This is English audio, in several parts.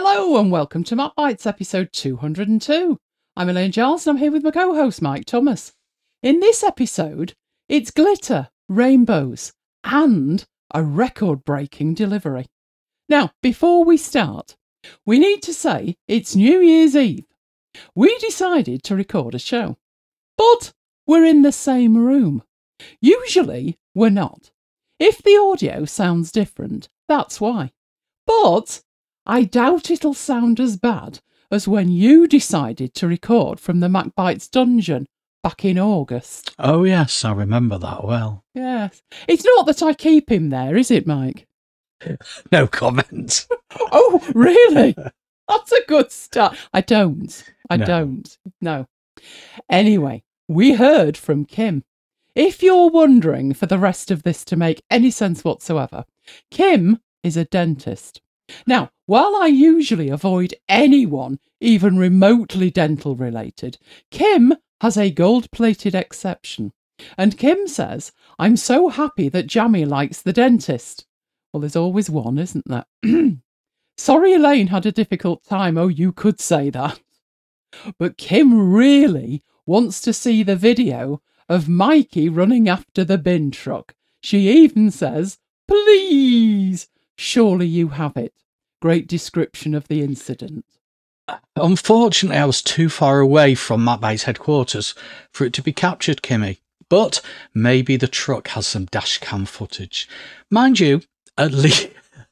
Hello and welcome to Matt Bites episode 202. I'm Elaine Giles and I'm here with my co-host Mike Thomas. In this episode, it's glitter, rainbows and a record-breaking delivery. Now, before we start, we need to say it's New Year's Eve. We decided to record a show, but we're in the same room. Usually, we're not. If the audio sounds different, that's why. But I doubt it'll sound as bad as when you decided to record from the MacBites dungeon back in August. Oh, yes, I remember that well. Yes. It's not that I keep him there, is it, Mike? No comment. Oh, really? That's a good start. I don't. No. Anyway, we heard from Kim. If you're wondering for the rest of this to make any sense whatsoever, Kim is a dentist. Now, while I usually avoid anyone even remotely dental related, Kim has a gold-plated exception. And Kim says, I'm so happy that Jammy likes the dentist. Well, there's always one, isn't there? Sorry Elaine had a difficult time. Oh, you could say that. But Kim really wants to see the video of Mikey running after the bin truck. She even says, please, surely you have it. Great description of the incident. Unfortunately, I was too far away from MacBites headquarters for it to be captured, Kimmy. But maybe the truck has some dash cam footage. Mind you, at least...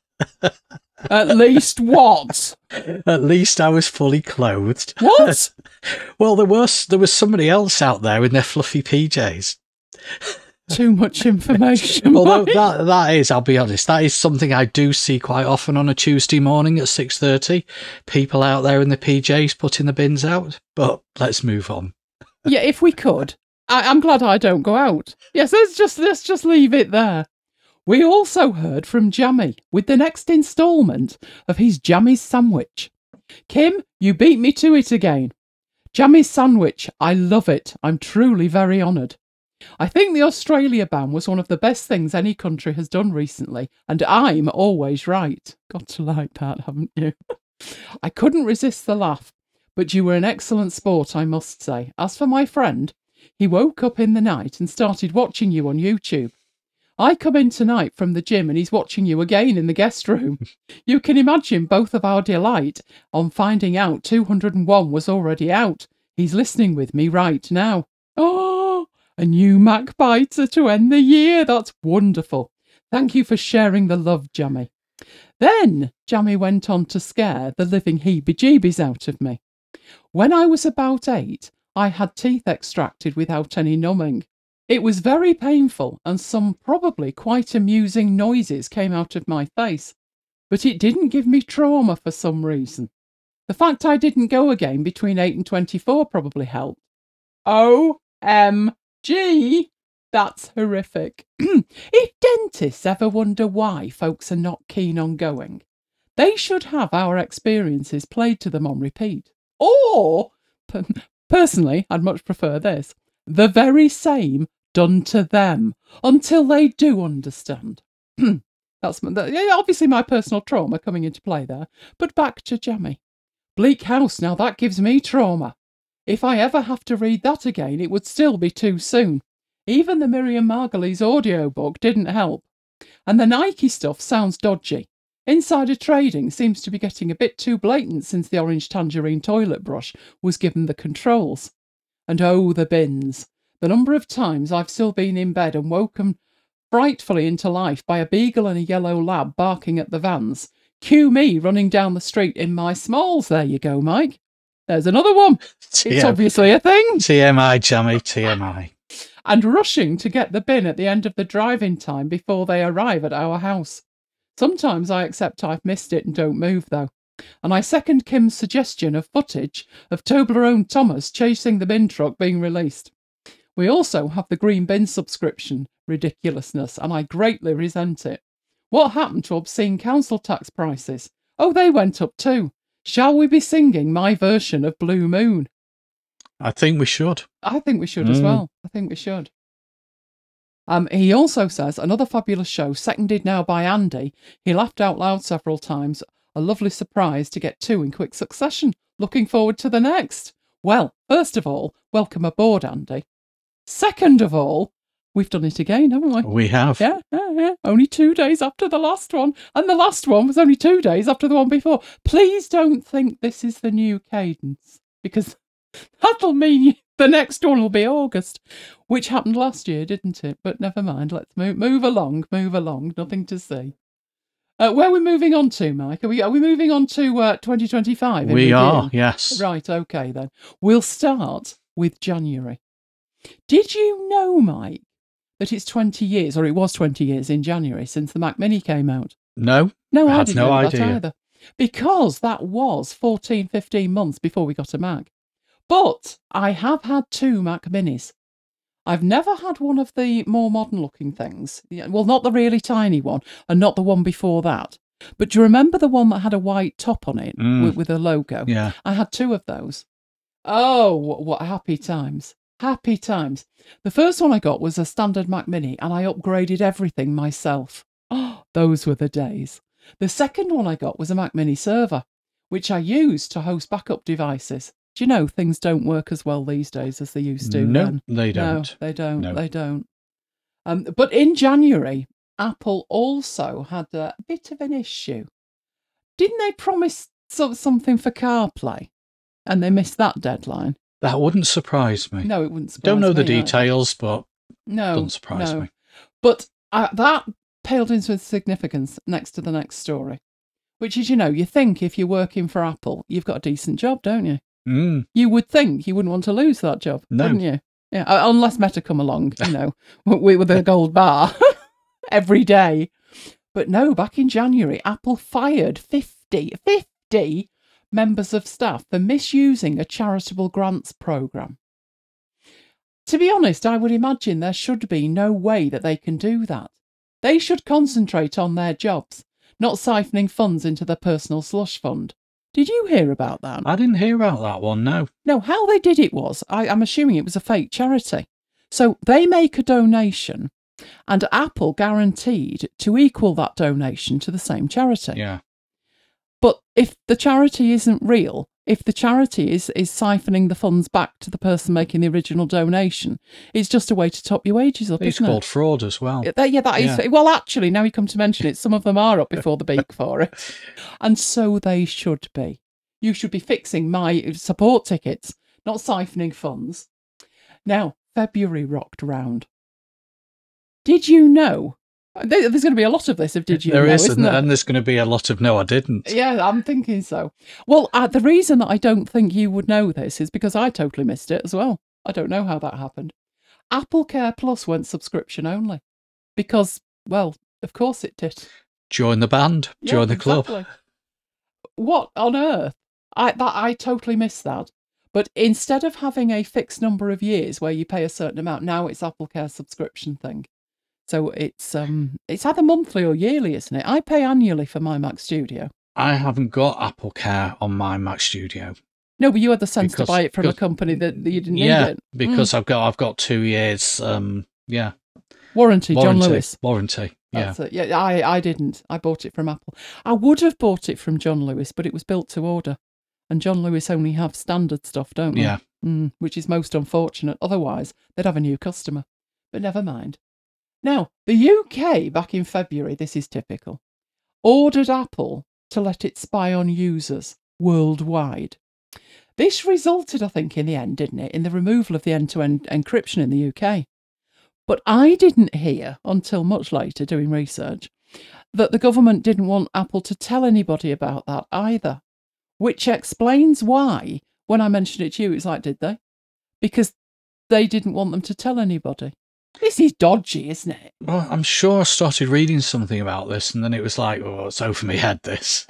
At least what? At least I was fully clothed. What? Well, there was somebody else out there in their fluffy PJs. Too much information. Although that is, I'll be honest, that is something I do see quite often on a Tuesday morning at 6:30. People out there in the PJs putting the bins out. But let's move on. Yeah, if we could. I'm glad I don't go out. Yes, let's just leave it there. We also heard from Jammy with the next instalment of his Jammy's Sandwich. Kim, you beat me to it again. Jammy's Sandwich, I love it. I'm truly very honoured. I think the Australia ban was one of the best things any country has done recently, and I'm always right. Got to like that, haven't you? I couldn't resist the laugh, but you were an excellent sport, I must say. As for my friend, he woke up in the night and started watching you on YouTube. I come in tonight from the gym and he's watching you again in the guest room. You can imagine both of our delight on finding out 201 was already out. He's listening with me right now. Oh, a new MacBiter to end the year. That's wonderful. Thank you for sharing the love, Jammy. Then Jammy went on to scare the living heebie-jeebies out of me. When I was about 8, I had teeth extracted without any numbing. It was very painful and some probably quite amusing noises came out of my face, but it didn't give me trauma for some reason. The fact I didn't go again between 8 and 24 probably helped. OMG! That's horrific. If dentists ever wonder why folks are not keen on going, they should have our experiences played to them on repeat. Or, personally, I'd much prefer this, the very same done to them until they do understand. That's obviously my personal trauma coming into play there. But back to Jammy. Bleak House, now that gives me trauma. If I ever have to read that again, it would still be too soon. Even the Miriam Margolyes audiobook didn't help. And the Nike stuff sounds dodgy. Insider trading seems to be getting a bit too blatant since the orange tangerine toilet brush was given the controls. And oh, the bins. The number of times I've still been in bed and woken frightfully into life by a beagle and a yellow lab barking at the vans. Cue me running down the street in my smalls. There you go, Mike. There's another one. It's obviously a thing. TMI, Jammy, TMI. And rushing to get the bin at the end of the driving time before they arrive at our house. Sometimes I accept I've missed it and don't move, though. And I second Kim's suggestion of footage of Toblerone Thomas chasing the bin truck being released. We also have the green bin subscription ridiculousness, and I greatly resent it. What happened to obscene council tax prices? Oh, they went up too. Shall we be singing my version of Blue Moon? I think we should. I think we should as well. I think we should. He also says, another fabulous show, seconded now by Andy. He laughed out loud several times. A lovely surprise to get 2 in quick succession. Looking forward to the next. Well, first of all, welcome aboard, Andy. Second of all, we've done it again, haven't we? We have. Yeah. Only 2 days after the last one. And the last one was only 2 days after the one before. Please don't think this is the new cadence, because that'll mean the next one will be August, which happened last year, didn't it? But never mind. Let's move along. Nothing to see. Where are we moving on to, Mike? Are we moving on to 2025? We are, yes. Right, okay then. We'll start with January. Did you know, Mike, that it's 20 years, or it was 20 years in January, since the Mac Mini came out? No, No, I I had didn't no know idea. that either. Because that was 14, 15 months before we got a Mac. But I have had 2 Mac Minis. I've never had one of the more modern-looking things. Well, not the really tiny one, and not the one before that. But do you remember the one that had a white top on it with a logo? Yeah. I had 2 of those. Oh, what happy times. Happy times. The first one I got was a standard Mac Mini, and I upgraded everything myself. Oh, those were the days. The second one I got was a Mac Mini server, which I used to host backup devices. Do you know things don't work as well these days as they used to? No, they don't. No, they don't. No. They don't. But in January, Apple also had a bit of an issue. Didn't they promise something for CarPlay? And they missed that deadline. That wouldn't surprise me. No, it wouldn't surprise me. Don't know the either. details, but No, doesn't surprise me. But that paled into significance next to the next story, which is, you think if you're working for Apple, you've got a decent job, don't you? You would think you wouldn't want to lose that job, wouldn't you? Yeah, unless Meta come along, with a gold bar every day. But no, back in January, Apple fired 50 members of staff for misusing a charitable grants program. To be honest, I would imagine there should be no way that they can do that. They should concentrate on their jobs, not siphoning funds into their personal slush fund. Did you hear about that? I didn't hear about that one, no. No, how they did it was, I'm assuming it was a fake charity. So they make a donation, and Apple guaranteed to equal that donation to the same charity. Yeah. But if the charity isn't real, if the charity is siphoning the funds back to the person making the original donation, it's just a way to top your wages up, It's isn't called it? fraud as well. That is. Well, actually, now you come to mention it, some of them are up before the beak for it. And so they should be. You should be fixing my support tickets, not siphoning funds. Now, February rocked round. Did you know? There's going to be a lot of this of did you know, isn't there? And there's going to be a lot of no, I didn't. Yeah, I'm thinking so. Well, the reason that I don't think you would know this is because I totally missed it as well. I don't know how that happened. Apple Care Plus went subscription only. Because, well, of course it did. Join the band. Join the club. Exactly. What on earth? I totally missed that. But instead of having a fixed number of years where you pay a certain amount, now it's Apple Care subscription thing. So it's either monthly or yearly, isn't it? I pay annually for my Mac Studio. I haven't got Apple Care on my Mac Studio. No, but you had the sense to buy it from a company that you didn't need it. Because I've got 2 years. Warranty, John Lewis. Warranty. Yeah. That's it. Yeah, I didn't. I bought it from Apple. I would have bought it from John Lewis, but it was built to order. And John Lewis only have standard stuff, don't they? Yeah. Which is most unfortunate. Otherwise, they'd have a new customer. But never mind. Now, the UK, back in February, this is typical, ordered Apple to let it spy on users worldwide. This resulted, I think, in the end, didn't it, in the removal of the end-to-end encryption in the UK. But I didn't hear, until much later doing research, that the government didn't want Apple to tell anybody about that either, which explains why, when I mentioned it to you, it's like, did they? Because they didn't want them to tell anybody. This is dodgy, isn't it? Well, I'm sure I started reading something about this, and then it was like, oh, it's over my head, this.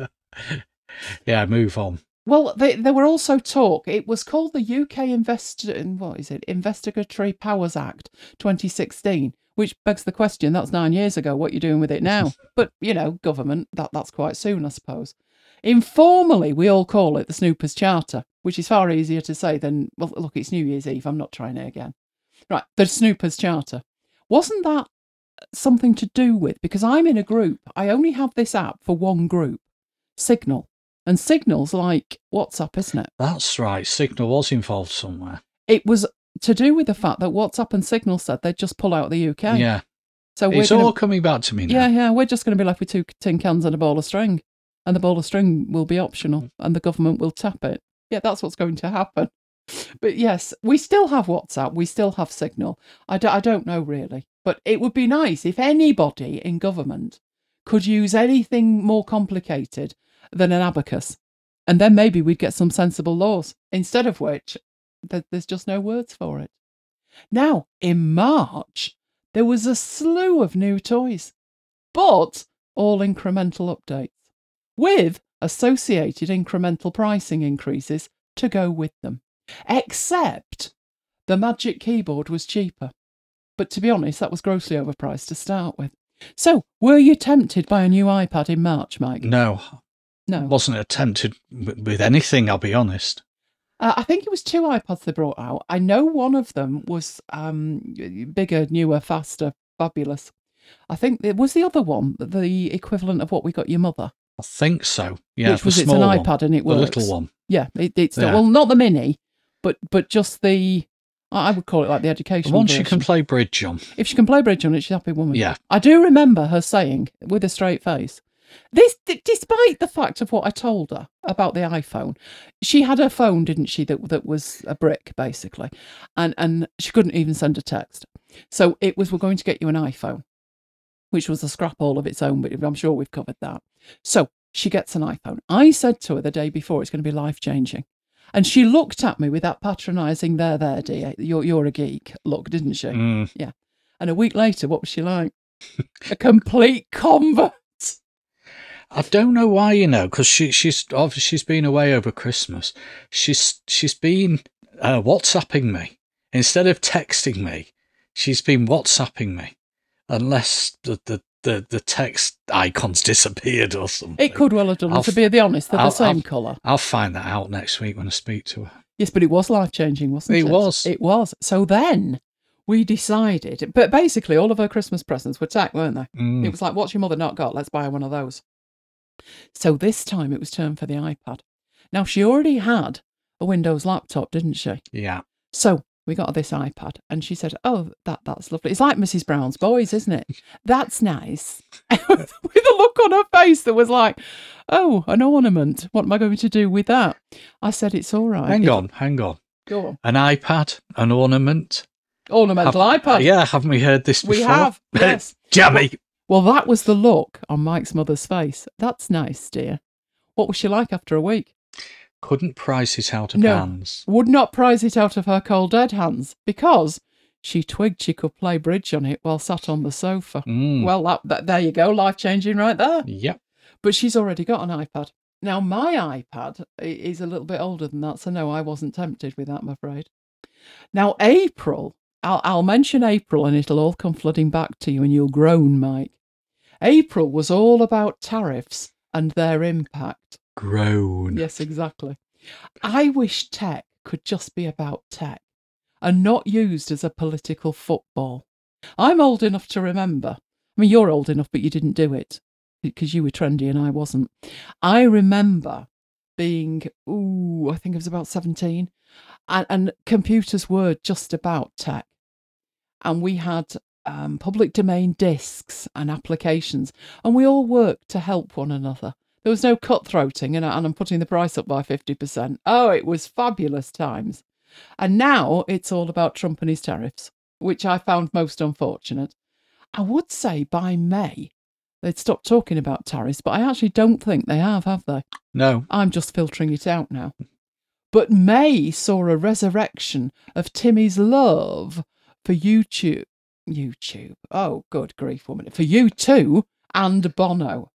Yeah, move on. Well, there were also talk. It was called the UK Investigatory Powers Act 2016, which begs the question, that's 9 years ago, what are you doing with it now? But, government, that's quite soon, I suppose. Informally, we all call it the Snoopers Charter, which is far easier to say than, well, look, it's New Year's Eve, I'm not trying it again. Right, the Snoopers Charter. Wasn't that something to do with, because I'm in a group, I only have this app for one group. Signal. And Signal's like WhatsApp, isn't it? That's right. Signal was involved somewhere. It was to do with the fact that WhatsApp and Signal said they'd just pull out of the UK. Yeah. So It's all coming back to me now. Yeah, we're just going to be left with 2 tin cans and a ball of string. And the ball of string will be optional and the government will tap it. Yeah, that's what's going to happen. But yes, we still have WhatsApp. We still have Signal. I don't know really. But it would be nice if anybody in government could use anything more complicated than an abacus. And then maybe we'd get some sensible laws. Instead of which, there's just no words for it. Now, in March, there was a slew of new toys, but all incremental updates, with associated incremental pricing increases to go with them. Except the Magic Keyboard was cheaper. But to be honest, that was grossly overpriced to start with. So, were you tempted by a new iPad in March, Mike? No. Wasn't tempted with anything, I'll be honest. I think it was 2 iPads they brought out. I know one of them was bigger, newer, faster, fabulous. I think it was the other one, the equivalent of what we got your mother. I think so. Yeah, which was it's an iPad and it works. The little one. Yeah, it's well, not the mini, but just the. I would call it like the educational one version. She can play bridge on. If she can play bridge on it, she's a happy woman. Yeah. I do remember her saying with a straight face. This, despite the fact of what I told her about the iPhone, she had her phone, didn't she? That was a brick basically, and she couldn't even send a text. So it was, we're going to get you an iPhone, which was a scrap all of its own, but I'm sure we've covered that. So she gets an iPhone. I said to her the day before, it's going to be life changing, and she looked at me with that patronising there, dear, you're a geek look, didn't she? Mm. Yeah. And a week later, what was she like? A complete convert. I don't know why, because she's been away over Christmas. She's been WhatsApping me instead of texting me. She's been WhatsApping me, unless the text icons disappeared or something. It could well have done. To be honest, they're the same colour. I'll find that out next week when I speak to her. Yes, but it was life changing, wasn't it? It was. It was. So then we decided, but basically all of her Christmas presents were tech, weren't they? Mm. It was like, what's your mother not got? Let's buy her one of those. So this time it was turn for the iPad. Now, she already had a Windows laptop, didn't she? Yeah. So we got her this iPad and she said, oh, that's lovely. It's like Mrs. Brown's Boys, isn't it? That's nice. With a look on her face that was like, oh, an ornament. What am I going to do with that? I said, it's all right. Hang on. Go on. An iPad, an ornament. Ornamental iPad. Yeah, haven't we heard this before? We have, yes. Jammy. Well, that was the look on Mike's mother's face. That's nice, dear. What was she like after a week? Couldn't prize it out of hands. Would not prize it out of her cold dead hands because she twigged she could play bridge on it while sat on the sofa. Mm. Well, there you go, life-changing right there. Yep. But she's already got an iPad. Now, my iPad is a little bit older than that, so no, I wasn't tempted with that, I'm afraid. Now, April, I'll mention April and it'll all come flooding back to you and you'll groan, Mike. April was all about tariffs and their impact. Groan. Yes, exactly. I wish tech could just be about tech and not used as a political football. I'm old enough to remember. I mean, you're old enough, but you didn't do it because you were trendy and I wasn't. I remember being, I think I was about 17, and computers were just about tech. And we had public domain discs and applications, and we all worked to help one another. There was no cutthroating, and I'm putting the price up by 50%. Oh, it was fabulous times. And now it's all about Trump and his tariffs, which I found most unfortunate. I would say by May they'd stopped talking about tariffs, but I actually don't think they have they? No. I'm just filtering it out now. But May saw a resurrection of Timmy's love for YouTube. Oh, good grief, woman. For U2 and Bono.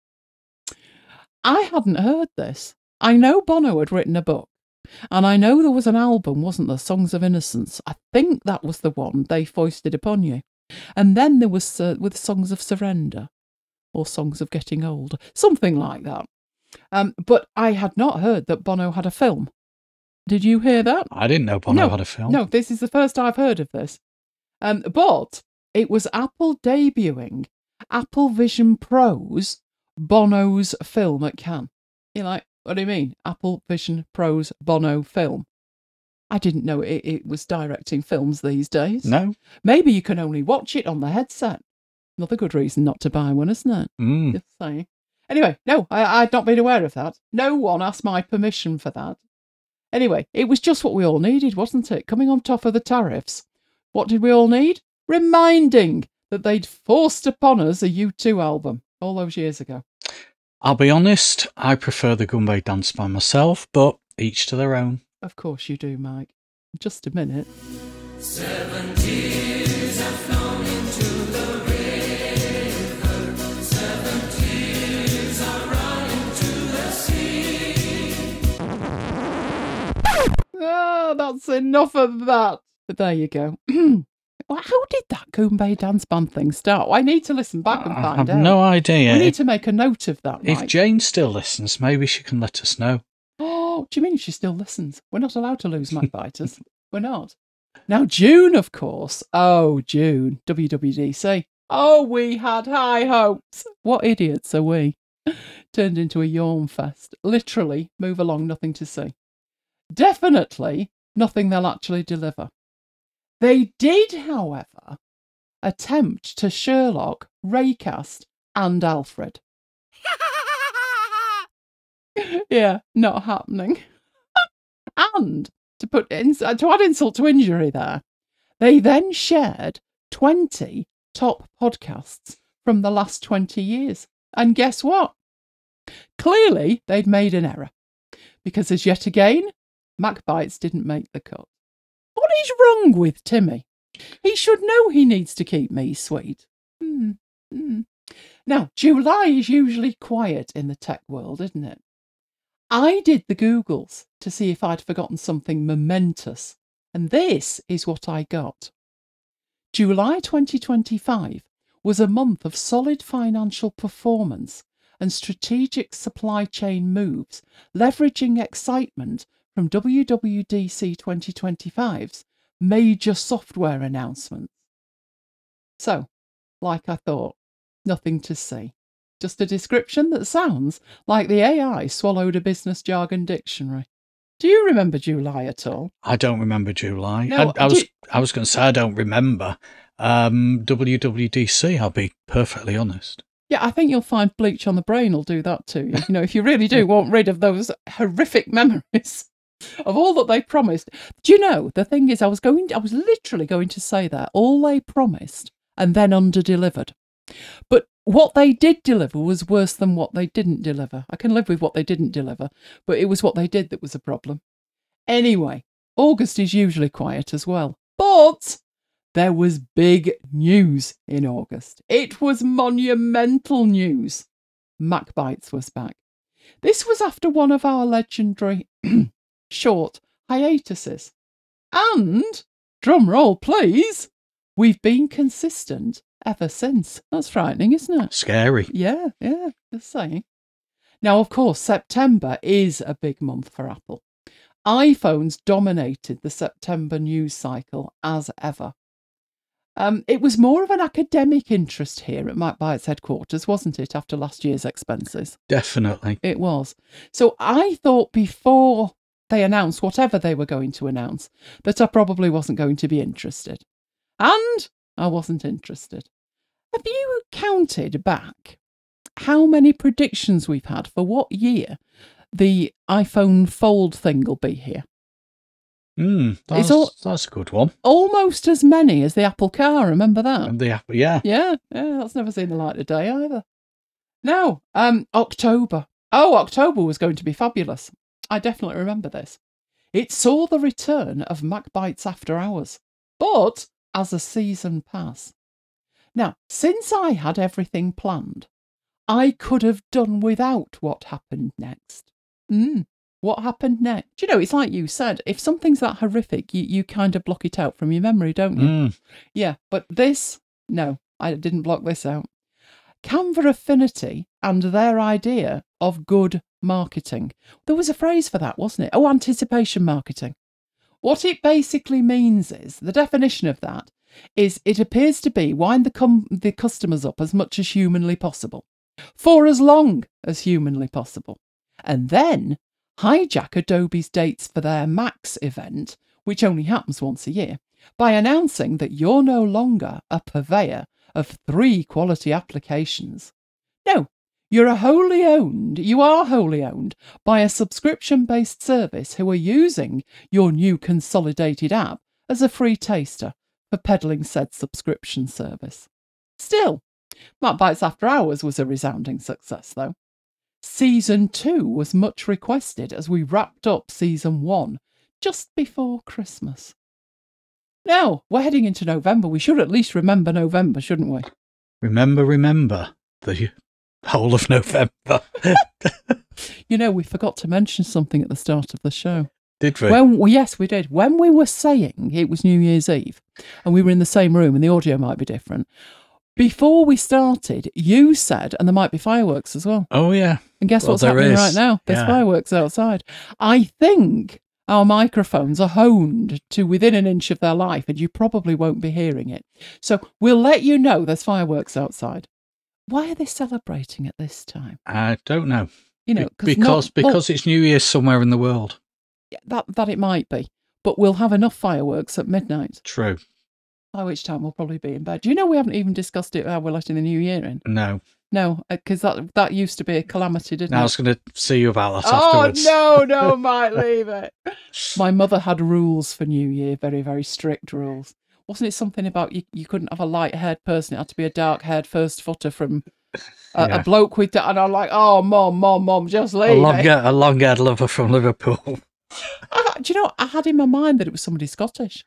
I hadn't heard this. I know Bono had written a book, and I know there was an album, wasn't there? Songs of Innocence. I think that was the one they foisted upon you. And then there was with Songs of Surrender, or Songs of Getting Old, something like that. But I had not heard that Bono had a film. Did you hear that? I didn't know Bono had a film. No, this is the first I've heard of this. But it was Apple debuting Apple Vision Pro's Bono's film at Cannes. You're like, what do you mean? Apple Vision Pro's Bono film. I didn't know it was directing films these days. No. Maybe you can only watch it on the headset. Another good reason not to buy one, isn't it? Just saying. Anyway, no, I'd not been aware of that. No one asked my permission for that. Anyway, it was just what we all needed, wasn't it? Coming on top of the tariffs. What did we all need? Reminding that they'd forced upon us a U2 album all those years ago. I'll be honest, I prefer the Goombay Dance Band myself, but each to their own. Of course you do, Mike. Just a minute. 7 tears have flown into the river. 7 tears are running to the sea. Ah, that's enough of that. But there you go. Well, how did that Goombay Dance Band thing start? I need to listen back and find out. I have no idea. We need to make a note of that, Mike. If Jane still listens, maybe she can let us know. Oh, do you mean she still listens? We're not allowed to lose MacBiters. We're not. Now, June, of course. Oh, June. WWDC. Oh, we had high hopes. What idiots are we? Turned into a yawn fest. Literally, move along, nothing to see. Definitely nothing they'll actually deliver. They did, however, attempt to Sherlock, Raycast, and Alfred. Yeah, not happening. And to add insult to injury there, they then shared 20 top podcasts from the last 20 years. And guess what? Clearly, they'd made an error. Because as yet again, MacBites didn't make the cut. What is wrong with Timmy? He should know he needs to keep me sweet. Now, July is usually quiet in the tech world, isn't it? I did the Googles to see if I'd forgotten something momentous, and this is what I got. July 2025 was a month of solid financial performance and strategic supply chain moves, leveraging excitement from WWDC 2025's major software announcements. So, like I thought, nothing to see. Just a description that sounds like the AI swallowed a business jargon dictionary. Do you remember July at all? I don't remember July. No, I was going to say I don't remember WWDC, I'll be perfectly honest. Yeah, I think you'll find Bleach on the Brain will do that to you. You know, if you really do want rid of those horrific memories of all that they promised. Do you know, the thing is, I was literally going to say that. All they promised and then under-delivered. But what they did deliver was worse than what they didn't deliver. I can live with what they didn't deliver, but it was what they did that was a problem. Anyway, August is usually quiet as well. But there was big news in August. It was monumental news. MacBites was back. This was after one of our legendary short hiatuses. And, drum roll please, we've been consistent ever since. That's frightening, isn't it? Scary. Yeah, just saying. Now, of course, September is a big month for Apple. iPhones dominated the September news cycle as ever. It was more of an academic interest here at MacBites headquarters, wasn't it, after last year's expenses? Definitely. It was. So I thought before they announced whatever they were going to announce that I probably wasn't going to be interested. And I wasn't interested. Have you counted back how many predictions we've had for what year the iPhone Fold thing will be here? That's a good one. Almost as many as the Apple Car, remember that? And the Apple, yeah. Yeah, that's never seen the light of day either. Now, October. Oh, October was going to be fabulous. I definitely remember this. It saw the return of MacBites After Hours, but as a season pass. Now, since I had everything planned, I could have done without what happened next. What happened next? Do you know, it's like you said, if something's that horrific, you kind of block it out from your memory, don't you? Yeah, but this, no, I didn't block this out. Canva Affinity and their idea of good marketing. There was a phrase for that, wasn't it? Oh, anticipation marketing. What it basically means is, the definition of that is it appears to be wind the customers up as much as humanly possible, for as long as humanly possible. and then hijack Adobe's dates for their Max event, which only happens once a year, by announcing that you're no longer a purveyor of 3 quality applications. No, you are wholly owned by a subscription-based service who are using your new consolidated app as a free taster for peddling said subscription service. Still, Mac Bites After Hours was a resounding success, though. Season 2 was much requested as we wrapped up Season 1 just before Christmas. Now, we're heading into November. We should at least remember November, shouldn't we? Remember the whole of November. You know, we forgot to mention something at the start of the show. Did we? Yes, we did. When we were saying it was New Year's Eve and we were in the same room and the audio might be different, before we started, you said, and there might be fireworks as well. Oh, yeah. And guess what's happening right now? There's fireworks outside. I think our microphones are honed to within an inch of their life and you probably won't be hearing it. So we'll let you know there's fireworks outside. Why are they celebrating at this time? I don't know. You know, because it's New Year's somewhere in the world. That it might be. But we'll have enough fireworks at midnight. True. By which time we'll probably be in bed. Do you know we haven't even discussed it how we're letting the new year in? No. No, because that used to be a calamity, didn't it? I was going to see you about that afterwards. Oh, no, Mike, leave it. My mother had rules for New Year, very, very strict rules. Wasn't it something about you couldn't have a light-haired person, it had to be a dark-haired first footer from a bloke with... And I'm like, oh, Mum, just leave it. A long-haired lover from Liverpool. Do you know, I had in my mind that it was somebody Scottish.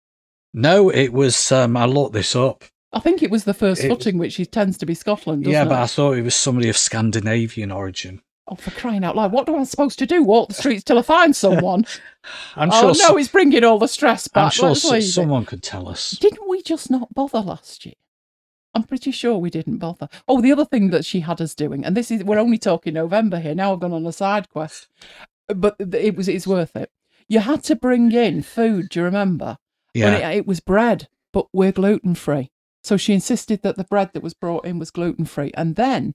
No, it was, I looked this up. I think it was the first footing, which tends to be Scotland, doesn't it? Yeah, but I thought it was somebody of Scandinavian origin. Oh, for crying out loud. What am I supposed to do? Walk the streets till I find someone? I'm sure. No, it's bringing all the stress back. I'm sure someone could tell us. Didn't we just not bother last year? I'm pretty sure we didn't bother. Oh, the other thing that she had us doing, and we're only talking November here. Now I've gone on a side quest. But it's worth it. You had to bring in food, do you remember? Yeah. When it was bread, but we're gluten-free. So she insisted that the bread that was brought in was gluten-free. And then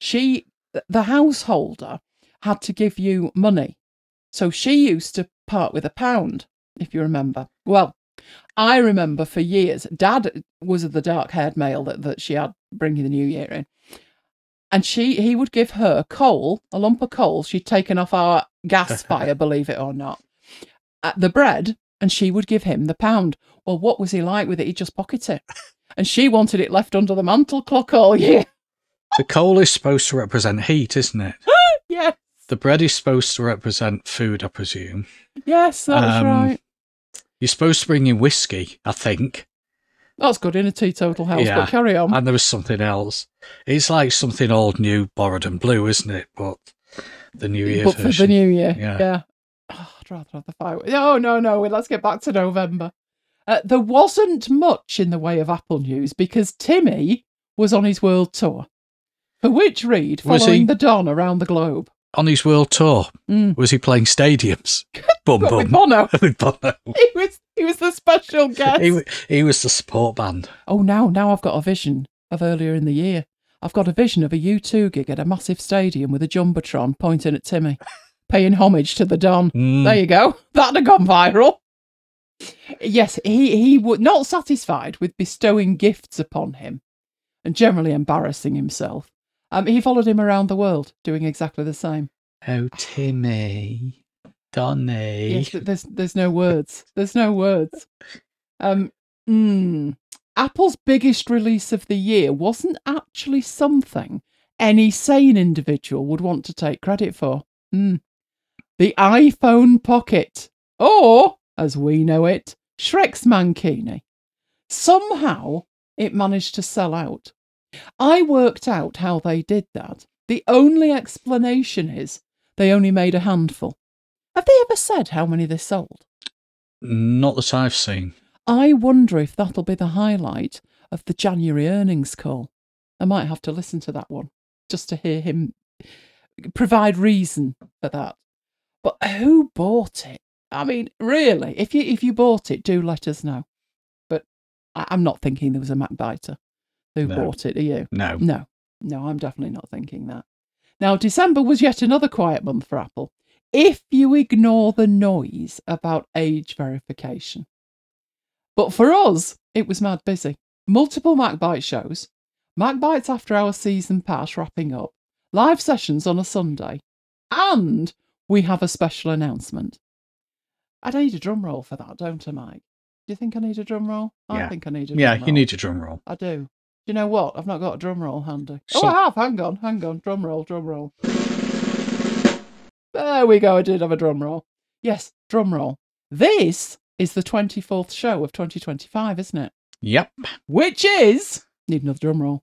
the householder had to give you money. So she used to part with £1, if you remember. Well, I remember for years, Dad was the dark-haired male that she had bringing the new year in. And he would give her coal, a lump of coal she'd taken off our gas fire, believe it or not, the bread, and she would give him the £1. Well, what was he like with it? He'd just pocket it. And she wanted it left under the mantel clock all year. The coal is supposed to represent heat, isn't it? Yes. The bread is supposed to represent food, I presume. Yes, that's right. You're supposed to bring in whiskey, I think. That's good in a teetotal house, but carry on. And there was something else. It's like something old, new, borrowed and blue, isn't it? But the New Year version. For the New Year, yeah. Oh, I'd rather have the fireworks. Oh, no, let's get back to November. There wasn't much in the way of Apple news because Timmy was on his world tour, for which read, following the Don around the globe. On his world tour? Was he playing stadiums? Bum, bum. With Bono. With Bono. He was the special guest. He was the support band. Oh, now I've got a vision of earlier in the year. I've got a vision of a U2 gig at a massive stadium with a Jumbotron pointing at Timmy, paying homage to the Don. There you go. That'd have gone viral. Yes, he was not satisfied with bestowing gifts upon him and generally embarrassing himself. He followed him around the world, doing exactly the same. Oh, Timmy, Donny. Yes, there's no words. There's no words. Apple's biggest release of the year wasn't actually something any sane individual would want to take credit for. The iPhone Pocket, or, as we know it, Shrek's Mankini. Somehow, it managed to sell out. I worked out how they did that. The only explanation is they only made a handful. Have they ever said how many they sold? Not that I've seen. I wonder if that'll be the highlight of the January earnings call. I might have to listen to that one just to hear him provide reason for that. But who bought it? I mean, really, if you bought it, do let us know. But I'm not thinking there was a MacBiter who bought it, are you? No. No, I'm definitely not thinking that. Now, December was yet another quiet month for Apple, if you ignore the noise about age verification. But for us, it was mad busy. Multiple MacBite shows, MacBites After Our Season Pass wrapping up, live sessions on a Sunday, and we have a special announcement. I need a drum roll for that, don't I, Mike? Do you think I need a drum roll? Yeah. I think I need a drum roll. Yeah, you need a drum roll. I do. Do you know what? I've not got a drum roll handy. So- Oh, I have. Hang on. Drum roll. There we go. I did have a drum roll. Yes, drum roll. This is the 24th show of 2025, isn't it? Yep. Which is... Need another drum roll.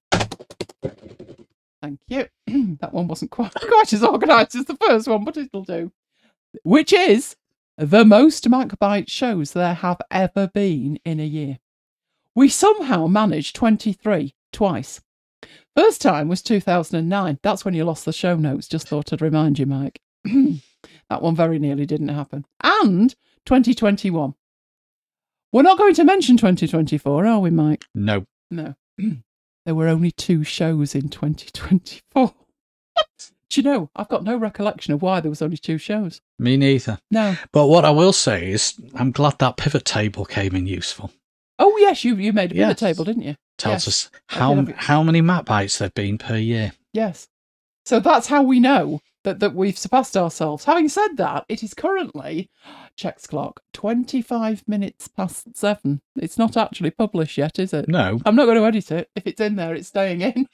Thank you. That one wasn't quite as organised as the first one, but it'll do. Which is the most MacBite shows there have ever been in a year. We somehow managed 23 twice. First time was 2009. That's when you lost the show notes. Just thought I'd remind you, Mike. That one very nearly didn't happen. And 2021. We're not going to mention 2024, are we, Mike? No. No. There were only 2 shows in 2024. Do you know, I've got no recollection of why there was only 2 shows. Me neither. No. But what I will say is, I'm glad that pivot table came in useful. Oh, yes, you made a pivot Yes. table, didn't you? Tells Yes. us I did have it. how many MacBites there've been per year. Yes. So that's how we know that we've surpassed ourselves. Having said that, it is currently, checks clock, 25 minutes past 7. It's not actually published yet, is it? No. I'm not going to edit it. If it's in there, it's staying in.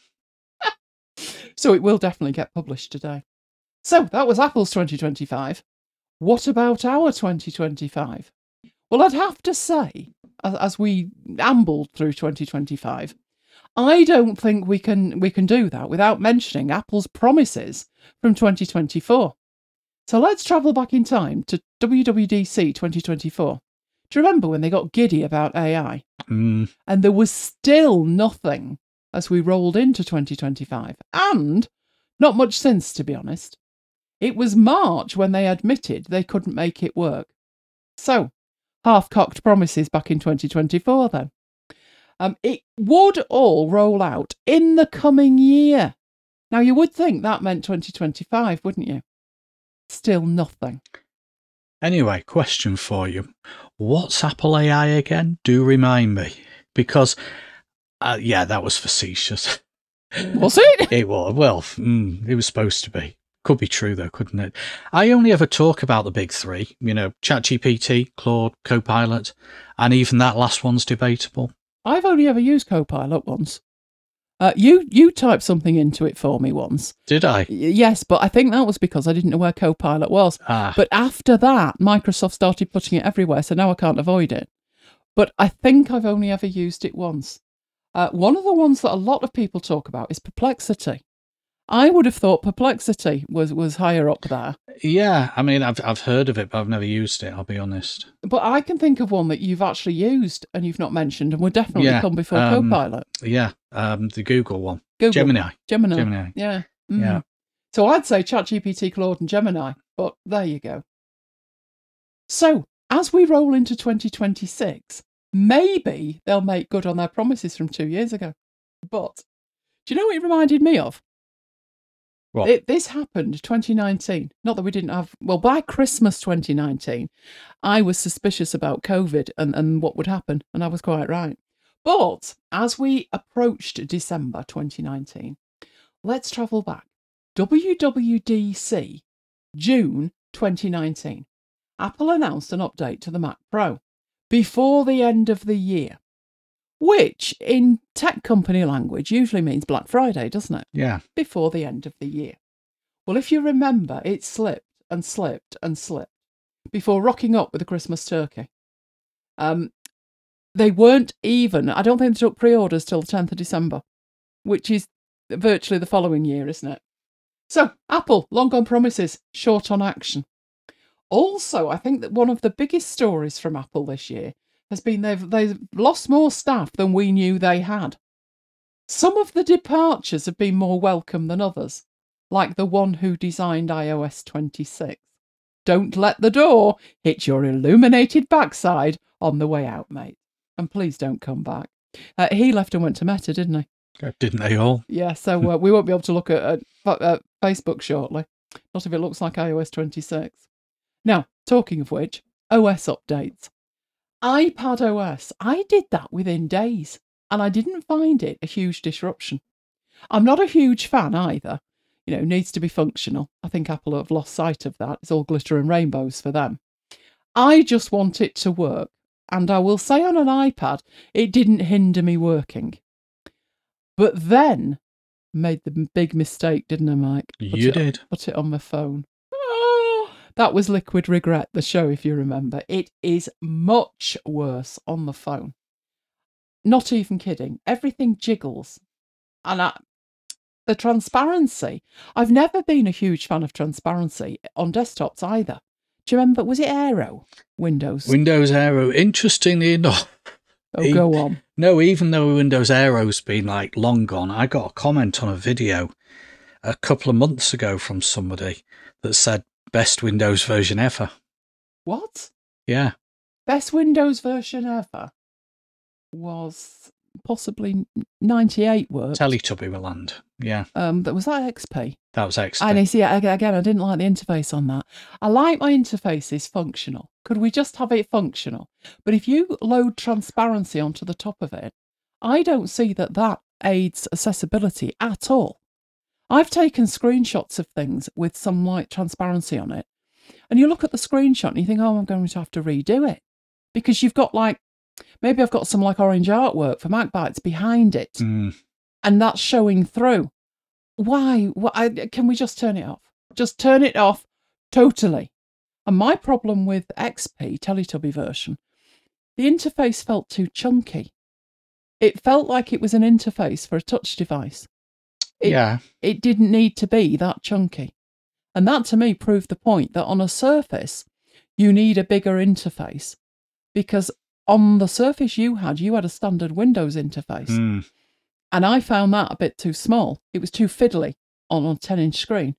So it will definitely get published today. So that was Apple's 2025. What about our 2025? Well, I'd have to say, as we ambled through 2025, I don't think we can do that without mentioning Apple's promises from 2024. So let's travel back in time to WWDC 2024. Do you remember when they got giddy about AI? Mm, And there was still nothing as we rolled into 2025. And not much since, to be honest. It was March when they admitted they couldn't make it work. So, half-cocked promises back in 2024 then. It would all roll out in the coming year. Now, you would think that meant 2025, wouldn't you? Still nothing. Anyway, question for you. What's Apple AI again? Do remind me. Because, yeah, that was facetious. Was it? It was. Well, it was supposed to be. Could be true, though, couldn't it? I only ever talk about the big 3. You know, ChatGPT, Claude, Copilot, and even that last one's debatable. I've only ever used Copilot once. You typed something into it for me once. Did I? Yes, but I think that was because I didn't know where Copilot was. Ah. But after that, Microsoft started putting it everywhere, so now I can't avoid it. But I think I've only ever used it once. One of the ones that a lot of people talk about is Perplexity. I would have thought Perplexity was higher up there. Yeah, I mean, I've heard of it, but I've never used it, I'll be honest. But I can think of one that you've actually used and you've not mentioned and would definitely Yeah, come before Copilot. Yeah, the Google one. Google. Gemini. Gemini. Yeah. Mm. Yeah. So I'd say ChatGPT, Claude and Gemini, but there you go. So, as we roll into 2026, maybe they'll make good on their promises from 2 years ago. But, do you know what it reminded me of? What? This happened 2019. Not that we didn't have... Well, by Christmas 2019, I was suspicious about COVID and what would happen, and I was quite right. But as we approached December 2019, let's travel back. WWDC, June 2019. Apple announced an update to the Mac Pro before the end of the year, which in tech company language usually means Black Friday, doesn't it? Yeah. Before the end of the year. Well, if you remember, it slipped and slipped and slipped before rocking up with a Christmas turkey. They weren't even, I don't think they took pre-orders till the 10th of December, which is virtually the following year, isn't it? So, Apple, long gone promises, short on action. Also, I think that one of the biggest stories from Apple this year has been they've lost more staff than we knew they had. Some of the departures have been more welcome than others, like the one who designed iOS 26. Don't let the door hit your illuminated backside on the way out, mate. And please don't come back. He left and went to Meta, didn't he? Didn't they all? Yeah, so we won't be able to look at Facebook shortly. Not if it looks like iOS 26. Now, talking of which, OS updates. iPad OS, I did that within days, and I didn't find it a huge disruption. I'm not a huge fan either. You know, needs to be functional. I think Apple have lost sight of that. It's all glitter and rainbows for them. I just want it to work. And I will say on an iPad, it didn't hinder me working. But then, made the big mistake, didn't I, Mike? You did. Put it on my phone. Oh, that was Liquid Regret, the show, if you remember. It is much worse on the phone. Not even kidding. Everything jiggles. And the transparency. I've never been a huge fan of transparency on desktops either. Do you remember? Was it Aero? Windows Aero. Interestingly enough. Oh, go on. No, even though Windows Aero's been like long gone, I got a comment on a video a couple of months ago from somebody that said best Windows version ever. What? Yeah. Best Windows version ever was possibly 98 worked. Teletubby Land. Yeah. Was that XP? That was XP. And you see, again, I didn't like the interface on that. I like my interfaces functional. Could we just have it functional? But if you load transparency onto the top of it, I don't see that aids accessibility at all. I've taken screenshots of things with some light transparency on it, and you look at the screenshot and you think, oh, I'm going to have to redo it. Because you've got maybe I've got some orange artwork for MacBytes behind it, and that's showing through. Why? Can we just turn it off? Just turn it off totally. And my problem with XP, Teletubby version, the interface felt too chunky. It felt like it was an interface for a touch device. It didn't need to be that chunky. And that to me proved the point that on a Surface, you need a bigger interface. Because on the Surface you had a standard Windows interface. And I found that a bit too small. It was too fiddly on a 10-inch screen.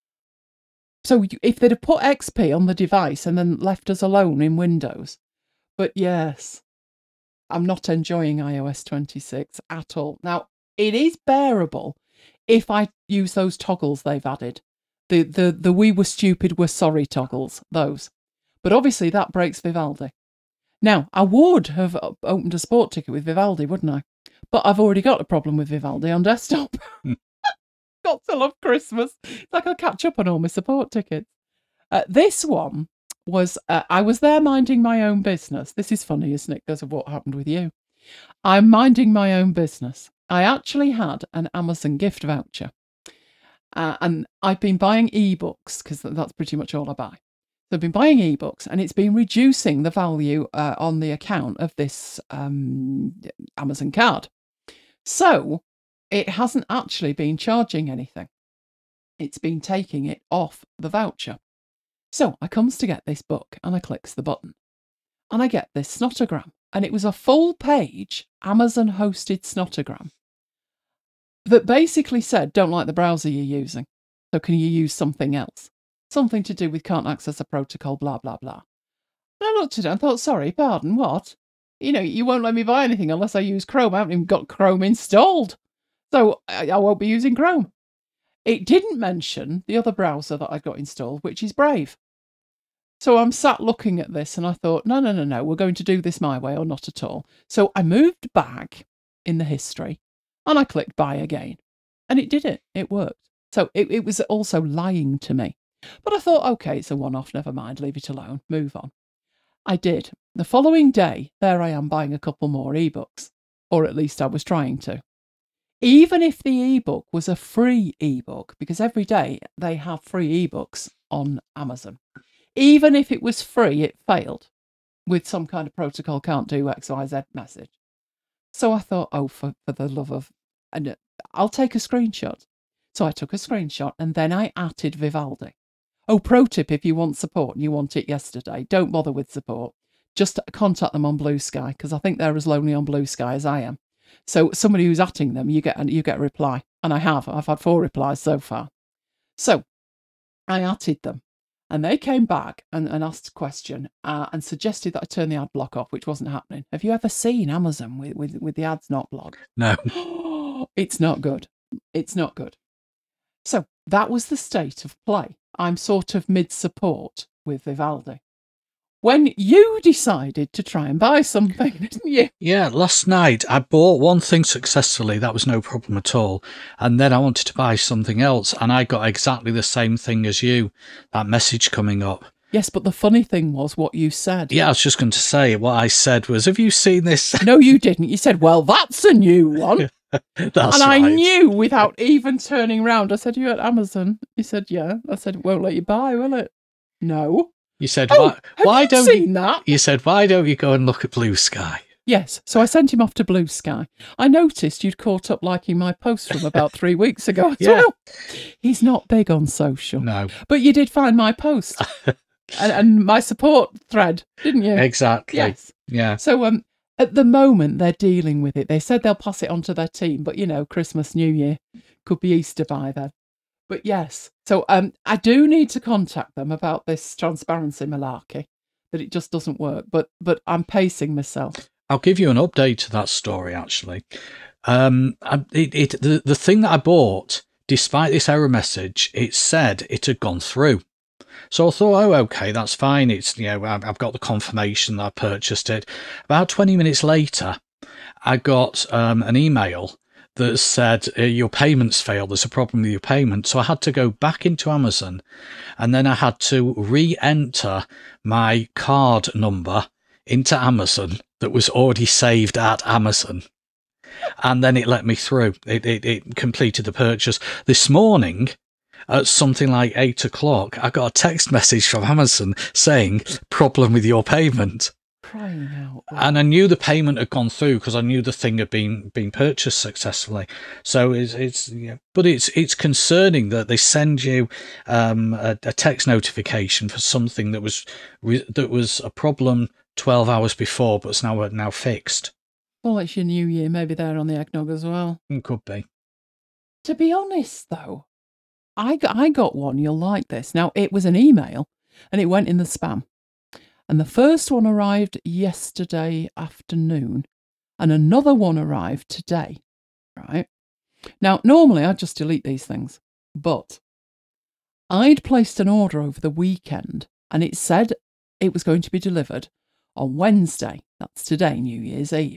So if they'd have put XP on the device and then left us alone in Windows. But yes, I'm not enjoying iOS 26 at all. Now, it is bearable if I use those toggles they've added. The we were stupid, we're sorry toggles, those. But obviously that breaks Vivaldi. Now, I would have opened a sport ticket with Vivaldi, wouldn't I? But I've already got a problem with Vivaldi on desktop. Got to love Christmas. It's like I'll catch up on all my support tickets. This one was, I was there minding my own business. This is funny, isn't it, because of what happened with you. I'm minding my own business. I actually had an Amazon gift voucher. And I've been buying ebooks, because that's pretty much all I buy. So I've been buying ebooks, and it's been reducing the value on the account of this Amazon card. So it hasn't actually been charging anything. It's been taking it off the voucher. So I comes to get this book, and I clicks the button. And I get this snotogram. And it was a full page Amazon hosted snotogram that basically said, don't like the browser you're using. So can you use something else? Something to do with can't access a protocol, blah, blah, blah. And I looked at it and thought, sorry, pardon, what? You won't let me buy anything unless I use Chrome. I haven't even got Chrome installed. So I won't be using Chrome. It didn't mention the other browser that I got installed, which is Brave. So I'm sat looking at this and I thought, no, we're going to do this my way or not at all. So I moved back in the history and I clicked buy again. And it did it. It worked. So it was also lying to me. But I thought, okay, it's a one-off, never mind, leave it alone, move on. I did. The following day, there I am buying a couple more ebooks, or at least I was trying to. Even if the ebook was a free ebook, because every day they have free ebooks on Amazon. Even if it was free, it failed with some kind of protocol can't do XYZ message. So I thought, oh, for the love of... And I'll take a screenshot. So I took a screenshot and then I added Vivaldi. Oh, pro tip, if you want support and you want it yesterday, don't bother with support. Just contact them on Blue Sky, because I think they're as lonely on Blue Sky as I am. So somebody who's atting them, you get a reply. And I've had 4 replies so far. So I atted them. And they came back and asked a question and suggested that I turn the ad block off, which wasn't happening. Have you ever seen Amazon with the ads not blocked? No. It's not good. It's not good. So that was the state of play. I'm sort of mid-support with Vivaldi. When you decided to try and buy something, didn't you? Yeah, last night I bought one thing successfully. That was no problem at all. And then I wanted to buy something else, and I got exactly the same thing as you. That message coming up. Yes, but the funny thing was what you said. Yeah, I was just going to say, what I said was, have you seen this? No, you didn't. You said, well, that's a new one. That's and I right. knew without even turning round. I said, you at Amazon? He said, yeah. I said, won't let you buy, will it? No. You said, Oh, why have don't you seen that? You said, why don't you go and look at Blue Sky? Yes. So I sent him off to Blue Sky. I noticed you'd caught up liking my post from about 3 weeks ago as Yeah. well. He's not big on social. No. But you did find my post and my support thread, didn't you? Exactly. Yes. Yeah. So at the moment, they're dealing with it. They said they'll pass it on to their team, but, Christmas, New Year, could be Easter by then. But yes, so I do need to contact them about this transparency malarkey, that it just doesn't work, but I'm pacing myself. I'll give you an update to that story, actually. The thing that I bought, despite this error message, it said it had gone through. So I thought, oh, okay, that's fine. It's, I've got the confirmation that I purchased it. About 20 minutes later, I got an email that said, your payment's failed. There's a problem with your payment. So I had to go back into Amazon, and then I had to re-enter my card number into Amazon that was already saved at Amazon. And then it let me through. It completed the purchase. This morning, at something like 8 o'clock, I got a text message from Amazon saying, problem with your payment. Crying out. And I knew the payment had gone through because I knew the thing had been purchased successfully. So but it's concerning that they send you a text notification for something that was a problem 12 hours before, but it's now fixed. Well, it's your New Year. Maybe they're on the eggnog as well. It could be. To be honest, though, I got one. You'll like this. Now, it was an email, and it went in the spam. And the first one arrived yesterday afternoon, and another one arrived today, right? Now, normally I'd just delete these things, but I'd placed an order over the weekend, and it said it was going to be delivered on Wednesday. That's today, New Year's Eve.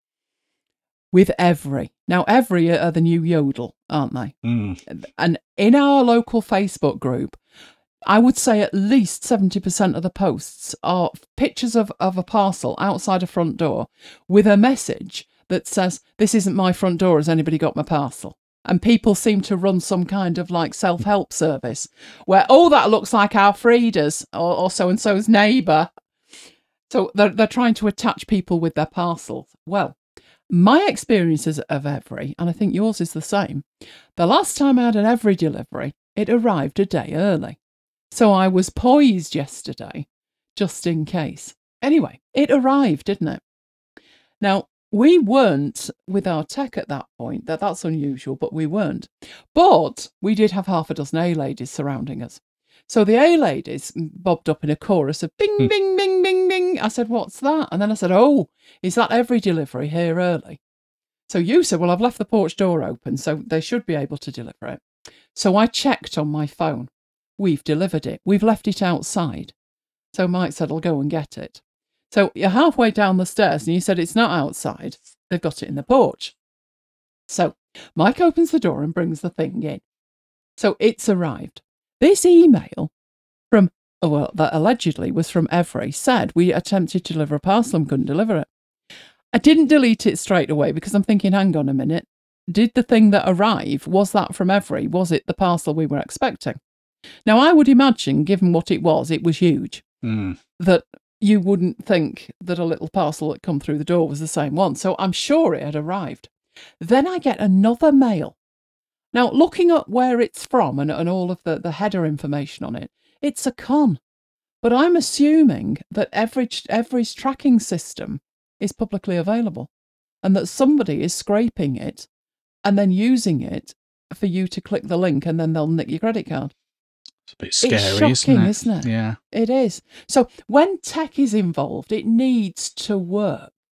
With Every. Now, Every are the new Yodel, aren't they? Mm. And in our local Facebook group, I would say at least 70% of the posts are pictures of a parcel outside a front door with a message that says, this isn't my front door, has anybody got my parcel? And people seem to run some kind of like self-help service where, oh, that looks like our Frida's or so-and-so's neighbour. So they're trying to attach people with their parcels. Well, my experiences of Every, and I think yours is the same, the last time I had an Every delivery, it arrived a day early. So I was poised yesterday, just in case. Anyway, it arrived, didn't it? Now, we weren't with our tech at that point. That's unusual, but we weren't. But we did have half a dozen A-ladies surrounding us. So the A-ladies bobbed up in a chorus of bing, bing, bing, bing, bing. I said, what's that? And then I said, oh, is that Every delivery here early? So you said, well, I've left the porch door open, so they should be able to deliver it. So I checked on my phone. We've delivered it. We've left it outside. So Mike said, I'll go and get it. So you're halfway down the stairs and you said, it's not outside. They've got it in the porch. So Mike opens the door and brings the thing in. So it's arrived. This email from, that allegedly was from Every, said we attempted to deliver a parcel and couldn't deliver it. I didn't delete it straight away because I'm thinking, hang on a minute. Did the thing that arrived, was that from Every? Was it the parcel we were expecting? Now, I would imagine, given what it was huge, that you wouldn't think that a little parcel that come through the door was the same one. So I'm sure it had arrived. Then I get another mail. Now, looking at where it's from and all of the header information on it, it's a con. But I'm assuming that Every's tracking system is publicly available and that somebody is scraping it and then using it for you to click the link and then they'll nick your credit card. It's a bit scary, it's shocking, isn't it? Yeah. It is. So when tech is involved, it needs to work.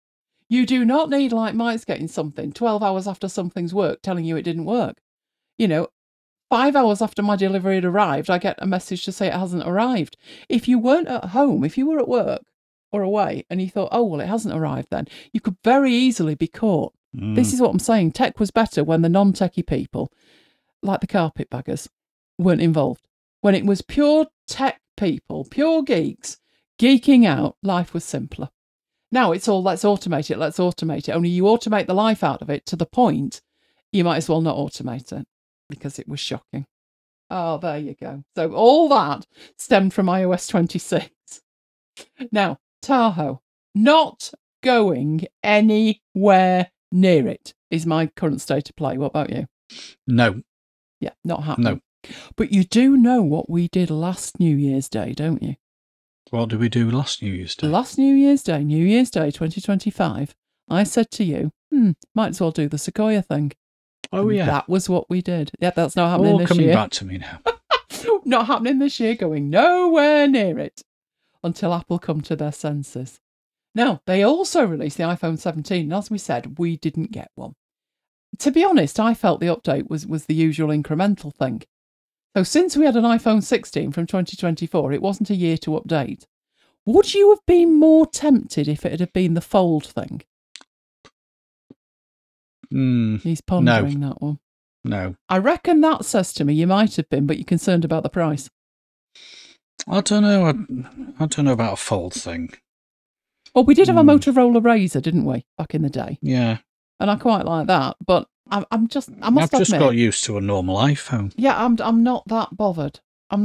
You do not need, like Mike's getting something 12 hours after something's worked telling you it didn't work. 5 hours after my delivery had arrived, I get a message to say it hasn't arrived. If you weren't at home, if you were at work or away and you thought, oh, well, it hasn't arrived then, you could very easily be caught. This is what I'm saying. Tech was better when the non-techie people, like the carpetbaggers, weren't involved. When it was pure tech people, pure geeks, geeking out, life was simpler. Now it's all, let's automate it. Only you automate the life out of it to the point you might as well not automate it because it was shocking. Oh, there you go. So all that stemmed from iOS 26. Now, Tahoe, not going anywhere near it is my current state of play. What about you? No. Yeah, not happening. No. But you do know what we did last New Year's Day, don't you? What did we do last New Year's Day? Last New Year's Day, 2025, I said to you, might as well do the Sequoia thing. Oh, yeah. That was what we did. Yeah, that's not happening All this coming year. back to me now. Not happening this year, going nowhere near it until Apple come to their senses. Now, they also released the iPhone 17, and as we said, we didn't get one. To be honest, I felt the update was the usual incremental thing. So since we had an iPhone 16 from 2024, it wasn't a year to update. Would you have been more tempted if it had been the fold thing? He's pondering that one. No. I reckon that says to me you might have been, but you're concerned about the price. I don't know. I don't know about a fold thing. Well, we did have a Motorola Razr, didn't we, back in the day? Yeah. And I quite like that, but I must I've just admit, got used to a normal iPhone. Yeah, I'm not that bothered.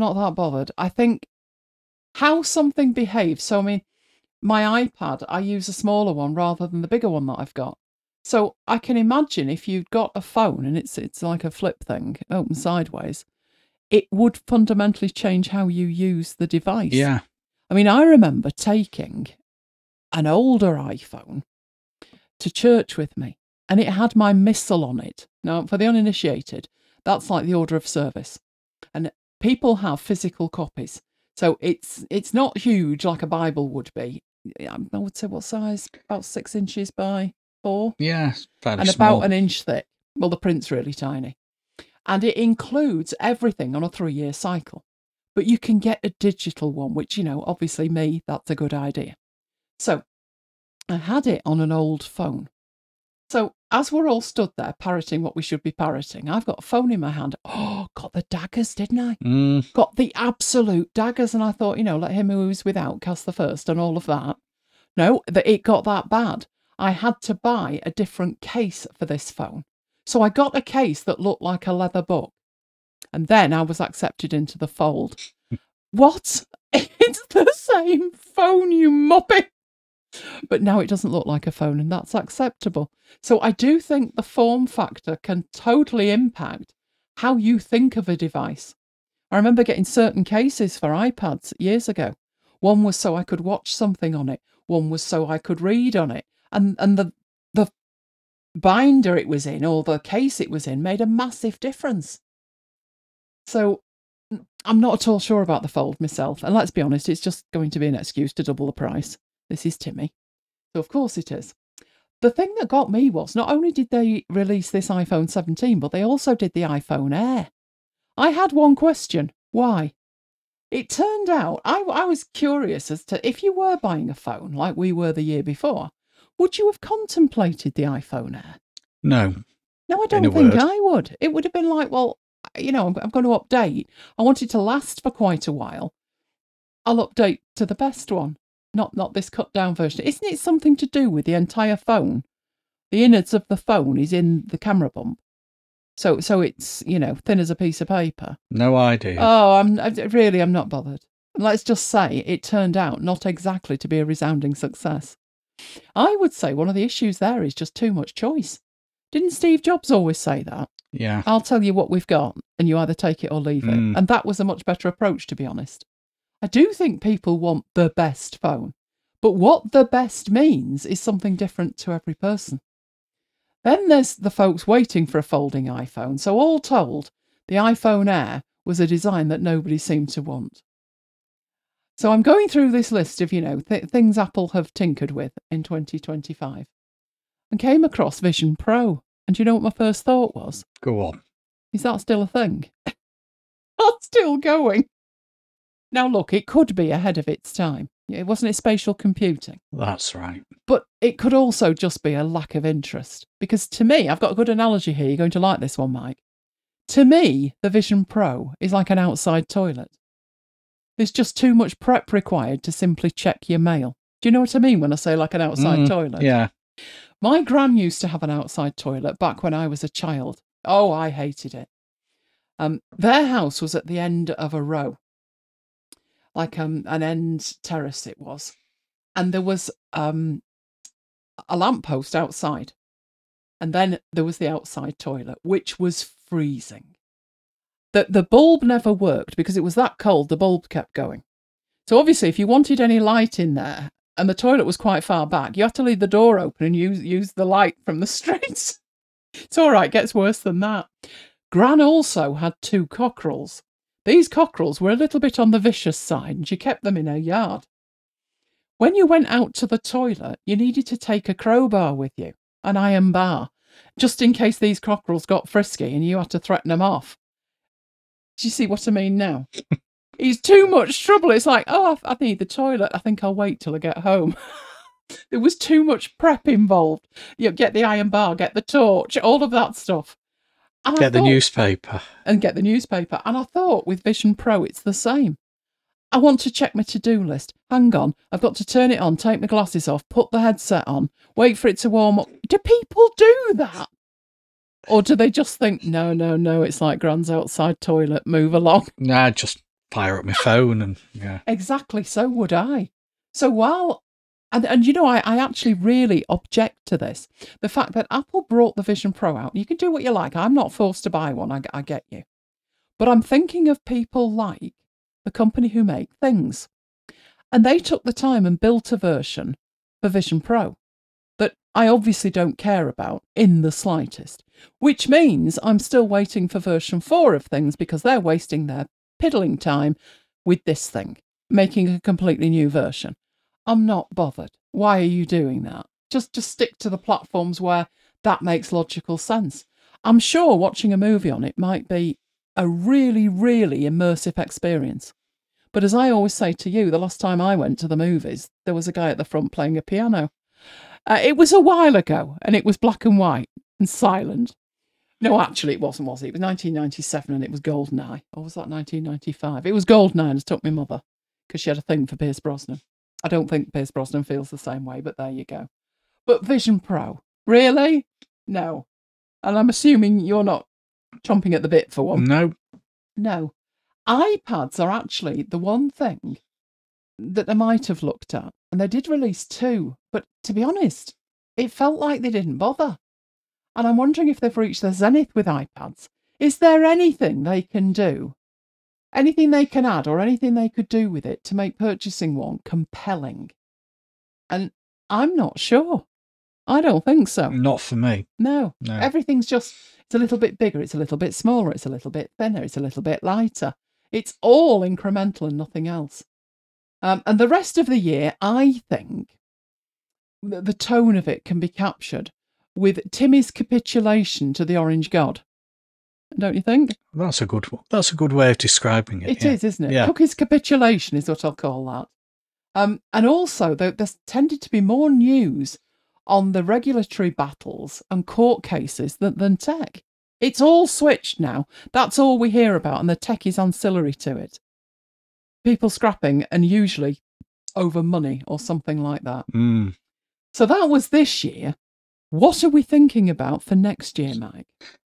I think how something behaves. So, I mean, my iPad, I use a smaller one rather than the bigger one that I've got. So I can imagine if you've got a phone and it's like a flip thing, open sideways, it would fundamentally change how you use the device. Yeah. I mean, I remember taking an older iPhone to church with me, and it had my missal on it. Now, for the uninitiated, that's like the order of service. And people have physical copies. So it's not huge like a Bible would be. I would say what size? About 6 inches by 4. Yeah, fairly and small. about an inch thick. Well, the print's really tiny. And it includes everything on a 3-year cycle. But you can get a digital one, which, obviously me, that's a good idea. So I had it on an old phone. So as we're all stood there parroting what we should be parroting, I've got a phone in my hand. Oh, got the daggers, didn't I? Got the absolute daggers. And I thought, let him who was without cast the first and all of that. No, it got that bad. I had to buy a different case for this phone. So I got a case that looked like a leather book. And then I was accepted into the fold. What? It's the same phone, you muppet. But now it doesn't look like a phone, and that's acceptable. So I do think the form factor can totally impact how you think of a device. I remember getting certain cases for iPads years ago. One was so I could watch something on it. One was so I could read on it. And the binder it was in, or the case it was in, made a massive difference. So I'm not at all sure about the fold myself. And let's be honest, it's just going to be an excuse to double the price. This is Timmy. So of course it is. The thing that got me was not only did they release this iPhone 17, but they also did the iPhone Air. I had one question. Why? It turned out, I was curious as to if you were buying a phone like we were the year before, would you have contemplated the iPhone Air? No. No, I don't think I would. It would have been like, well, I'm going to update. I want it to last for quite a while. I'll update to the best one. Not this cut down version. Isn't it something to do with the entire phone? The innards of the phone is in the camera bump. So it's, thin as a piece of paper. No idea. Oh, I'm not bothered. Let's just say it turned out not exactly to be a resounding success. I would say one of the issues there is just too much choice. Didn't Steve Jobs always say that? Yeah. I'll tell you what we've got, and you either take it or leave it. And that was a much better approach, to be honest. I do think people want the best phone, but what the best means is something different to every person. Then there's the folks waiting for a folding iPhone. So all told, the iPhone Air was a design that nobody seemed to want. So I'm going through this list of, things Apple have tinkered with in 2025. and came across Vision Pro. And do you know what my first thought was? Go on. Is that still a thing? That's still going. Now, look, it could be ahead of its time. It wasn't spatial computing. That's right. But it could also just be a lack of interest. Because to me, I've got a good analogy here. You're going to like this one, Mike. To me, the Vision Pro is like an outside toilet. There's just too much prep required to simply check your mail. Do you know what I mean when I say like an outside toilet? Yeah. My gran used to have an outside toilet back when I was a child. Oh, I hated it. Their house was at the end of a row. Like an end terrace it was. And there was a lamppost outside. And then there was the outside toilet, which was freezing. The bulb never worked because it was that cold, the bulb kept going. So obviously, if you wanted any light in there, and the toilet was quite far back, you had to leave the door open and use the light from the streets. It's all right, gets worse than that. Gran also had 2 cockerels. These cockerels were a little bit on the vicious side, and she kept them in her yard. When you went out to the toilet, you needed to take a crowbar with you, an iron bar, just in case these cockerels got frisky and you had to threaten them off. Do you see what I mean now? It's too much trouble. It's like, oh, I need the toilet. I think I'll wait till I get home. There was too much prep involved. You get the iron bar, get the torch, all of that stuff. And Get the newspaper. And get the newspaper. And I thought with Vision Pro, it's the same. I want to check my to-do list. Hang on, I've got to turn it on, take my glasses off, put the headset on, wait for it to warm up. Do people do that? Or do they just think, no, it's like Gran's outside toilet, move along? Nah, just fire up my phone and, yeah. Exactly, so would I. So while... And you know, I actually really object to this. The fact that Apple brought the Vision Pro out. You can do what you like. I'm not forced to buy one. I get you. But I'm thinking of people like the company who make things. And they took the time and built a version for Vision Pro that I obviously don't care about in the slightest. Which means I'm still waiting for version 4 of things because they're wasting their piddling time with this thing, making a completely new version. I'm not bothered. Why are you doing that? Just stick to the platforms where that makes logical sense. I'm sure watching a movie on it might be a really, really immersive experience. But as I always say to you, the last time I went to the movies, there was a guy at the front playing a piano. It was a while ago, and it was black and white and silent. No, actually, it wasn't, was it? It was 1997, and it was GoldenEye. Or was that 1995? It was GoldenEye, and it took my mother, because she had a thing for Pierce Brosnan. I don't think Pierce Brosnan feels the same way, but there you go. But Vision Pro, really? No. And I'm assuming you're not chomping at the bit for one. No. iPads are actually the one thing that I might have looked at. And they did release 2. But to be honest, it felt like they didn't bother. And I'm wondering if they've reached their zenith with iPads. Is there anything they can do? Anything they can add or anything they could do with it to make purchasing one compelling? And I'm not sure. I don't think so. Not for me. No. Everything's just, it's a little bit bigger, it's a little bit smaller, it's a little bit thinner, it's a little bit lighter. It's all incremental and nothing else. And the rest of the year, I think the tone of it can be captured with Timmy's capitulation to the Orange God. Don't you think? That's a good way of describing it. It is, isn't it? Yeah. Cookie's capitulation is what I'll call that. And also, there's tended to be more news on the regulatory battles and court cases than tech. It's all switched now. That's all we hear about, and the tech is ancillary to it. People scrapping, and usually over money or something like that. So that was this year. What are we thinking about for next year, Mike?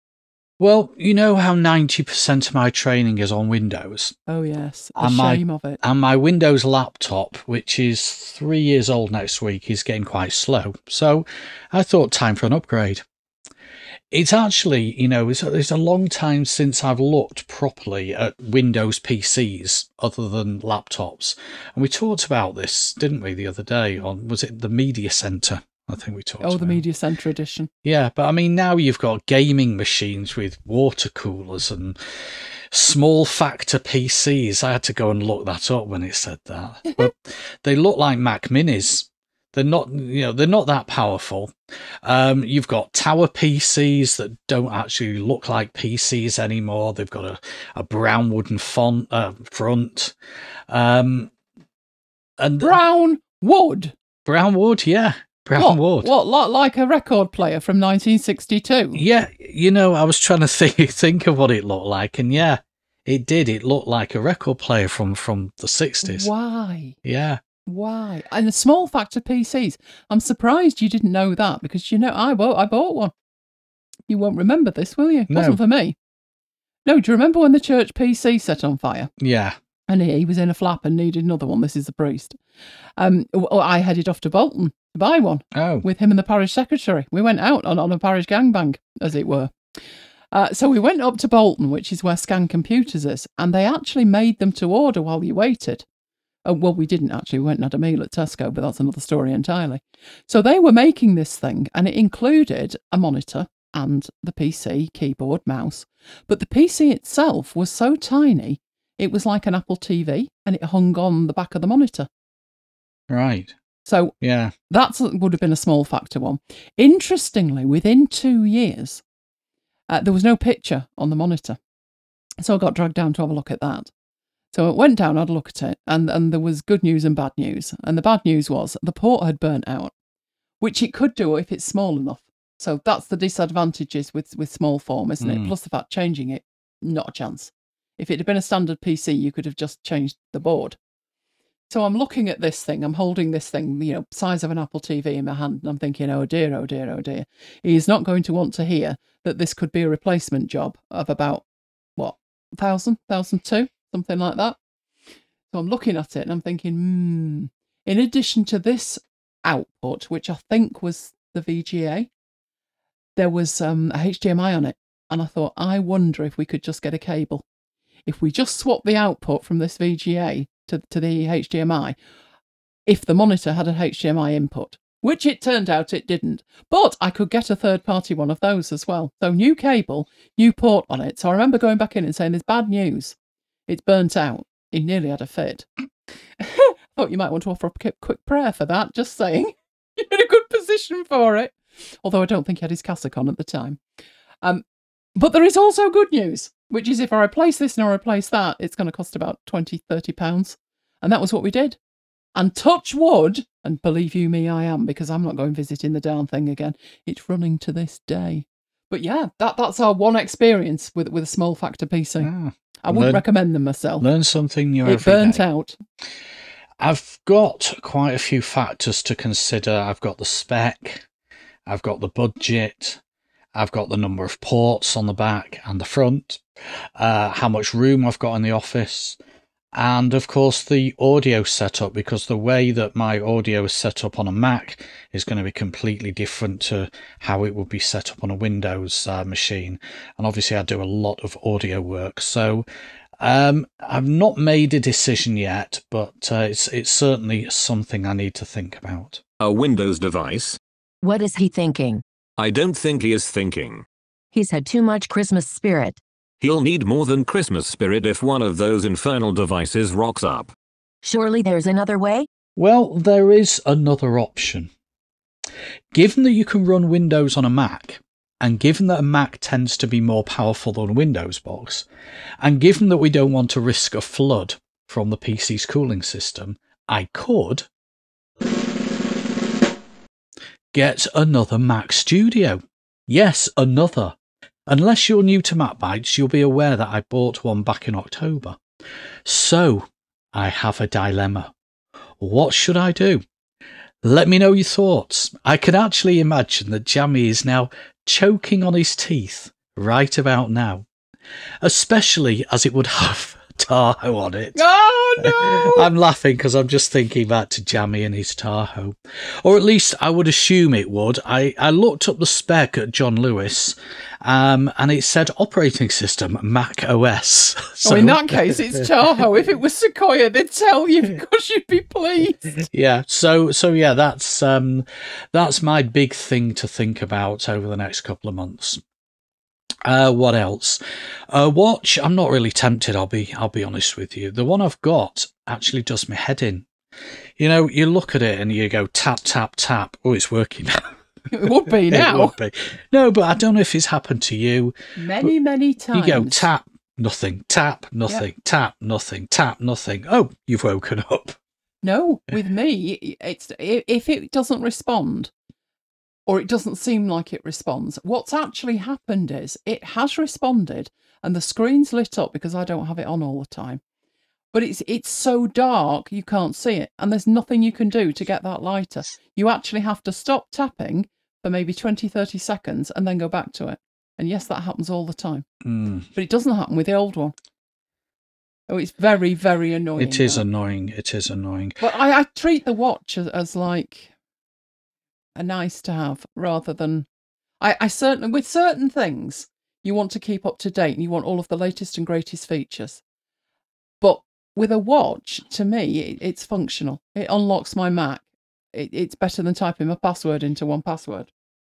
Well, you know how 90% of my training is on Windows? Oh, yes. The shame of it. And my Windows laptop, which is 3 years old next week, is getting quite slow. So I thought time for an upgrade. It's actually, it's a long time since I've looked properly at Windows PCs other than laptops. And we talked about this, didn't we, the other day on, was it the Media Center? I think we talked about. The Media Center edition. Yeah, but I mean, now you've got gaming machines with water coolers and small factor PCs. I had to go and look that up when it said that. But they look like Mac Minis. They're not, they're not that powerful. You've got tower PCs that don't actually look like PCs anymore. They've got a brown wooden front. And Brown wood. brown wood, yeah. Brown wood. What, like a record player from 1962? Yeah, I was trying to think of what it looked like, and yeah, it did. It looked like a record player from the 60s. Why? Yeah. Why? And the small factor PCs. I'm surprised you didn't know that because I bought one. You won't remember this, will you? It No. wasn't for me. No, do you remember when the church PC set on fire? Yeah. And he was in a flap and needed another one. This is the priest. I headed off to Bolton to buy one with him and the parish secretary. We went out on a parish gangbang, as it were. So we went up to Bolton, which is where Scan Computers is, and they actually made them to order while you waited. Well, we didn't actually. We went and had a meal at Tesco, but that's another story entirely. So they were making this thing, and it included a monitor and the PC, keyboard, mouse. But the PC itself was so tiny, it was like an Apple TV, and it hung on the back of the monitor. Right. So yeah, that would have been a small factor one. Interestingly, within 2 years, there was no picture on the monitor. So I got dragged down to have a look at that. So I went down, had a look at it, and there was good news and bad news. And the bad news was the port had burnt out, which it could do if it's small enough. So that's the disadvantages with small form, isn't it? Plus the fact changing it, not a chance. If it had been a standard PC, you could have just changed the board. So I'm looking at this thing, I'm holding this thing, size of an Apple TV in my hand, and I'm thinking, oh dear, oh dear, oh dear. He's not going to want to hear that this could be a replacement job of about, 1,000, 1,200, something like that. So I'm looking at it and I'm thinking, in addition to this output, which I think was the VGA, there was a HDMI on it. And I thought, I wonder if we could just get a cable. If we just swap the output from this VGA to the HDMI, if the monitor had a HDMI input, which it turned out it didn't. But I could get a third-party one of those as well. So new cable, new port on it. So I remember going back in and saying, there's bad news. It's burnt out. He nearly had a fit. I thought you might want to offer a quick prayer for that, just saying. You're in a good position for it. Although I don't think he had his cassock on at the time. But there is also good news, which is if I replace this and I replace that, it's going to cost about £20, £30. And that was what we did. And touch wood, and believe you me, I am, because I'm not going visiting the darn thing again. It's running to this day. But yeah, that's our one experience with a small factor PC. I wouldn't recommend them myself. Learn something new every day. It burnt out. I've got quite a few factors to consider. I've got the spec, I've got the budget, I've got the number of ports on the back and the front, how much room I've got in the office, and of course the audio setup, because the way that my audio is set up on a Mac is going to be completely different to how it would be set up on a Windows machine. And obviously I do a lot of audio work, so I've not made a decision yet, but it's certainly something I need to think about. A Windows device? What is he thinking? I don't think he is thinking. He's had too much Christmas spirit. He'll need more than Christmas spirit if one of those infernal devices rocks up. Surely there's another way? Well, there is another option. Given that you can run Windows on a Mac, and given that a Mac tends to be more powerful than a Windows box, and given that we don't want to risk a flood from the PC's cooling system, I could get another Mac Studio. Yes, another. Unless you're new to MacBites, you'll be aware that I bought one back in October. So, I have a dilemma. What should I do? Let me know your thoughts. I can actually imagine that Jammy is now choking on his teeth right about now. Especially as it would have Tahoe on it. Oh, no! I'm laughing because I'm just thinking back to Jammy and his Tahoe. Or at least I would assume it would. I looked up the spec at John Lewis, and it said operating system Mac OS. So in that case, it's Tahoe. If it was Sequoia, they'd tell you because you'd be pleased. Yeah. So yeah, that's my big thing to think about over the next couple of months. What else? Watch. I'm not really tempted. I'll be honest with you. The one I've got actually does my head in. You know, you look at it and you go tap, tap, tap. Oh, it's working now. It would be It now. would be. No, but I don't know if it's happened to you. Many, many times. You go tap, nothing, tap, nothing, tap, nothing, tap, nothing. Oh, you've woken up. No, with me, it's if it doesn't respond or it doesn't seem like it responds, what's actually happened is it has responded and the screen's lit up because I don't have it on all the time. But it's so dark you can't see it and there's nothing you can do to get that lighter. You actually have to stop tapping for maybe 20, 30 seconds and then go back to it. And yes, that happens all the time. But it doesn't happen with the old one. Oh, it's very, very annoying. It is annoying. It is annoying. But I treat the watch as like a nice to have rather than... I certainly, with certain things, you want to keep up to date and you want all of the latest and greatest features. But with a watch, to me, it's functional. It unlocks my Mac. It's better than typing my password into 1Password.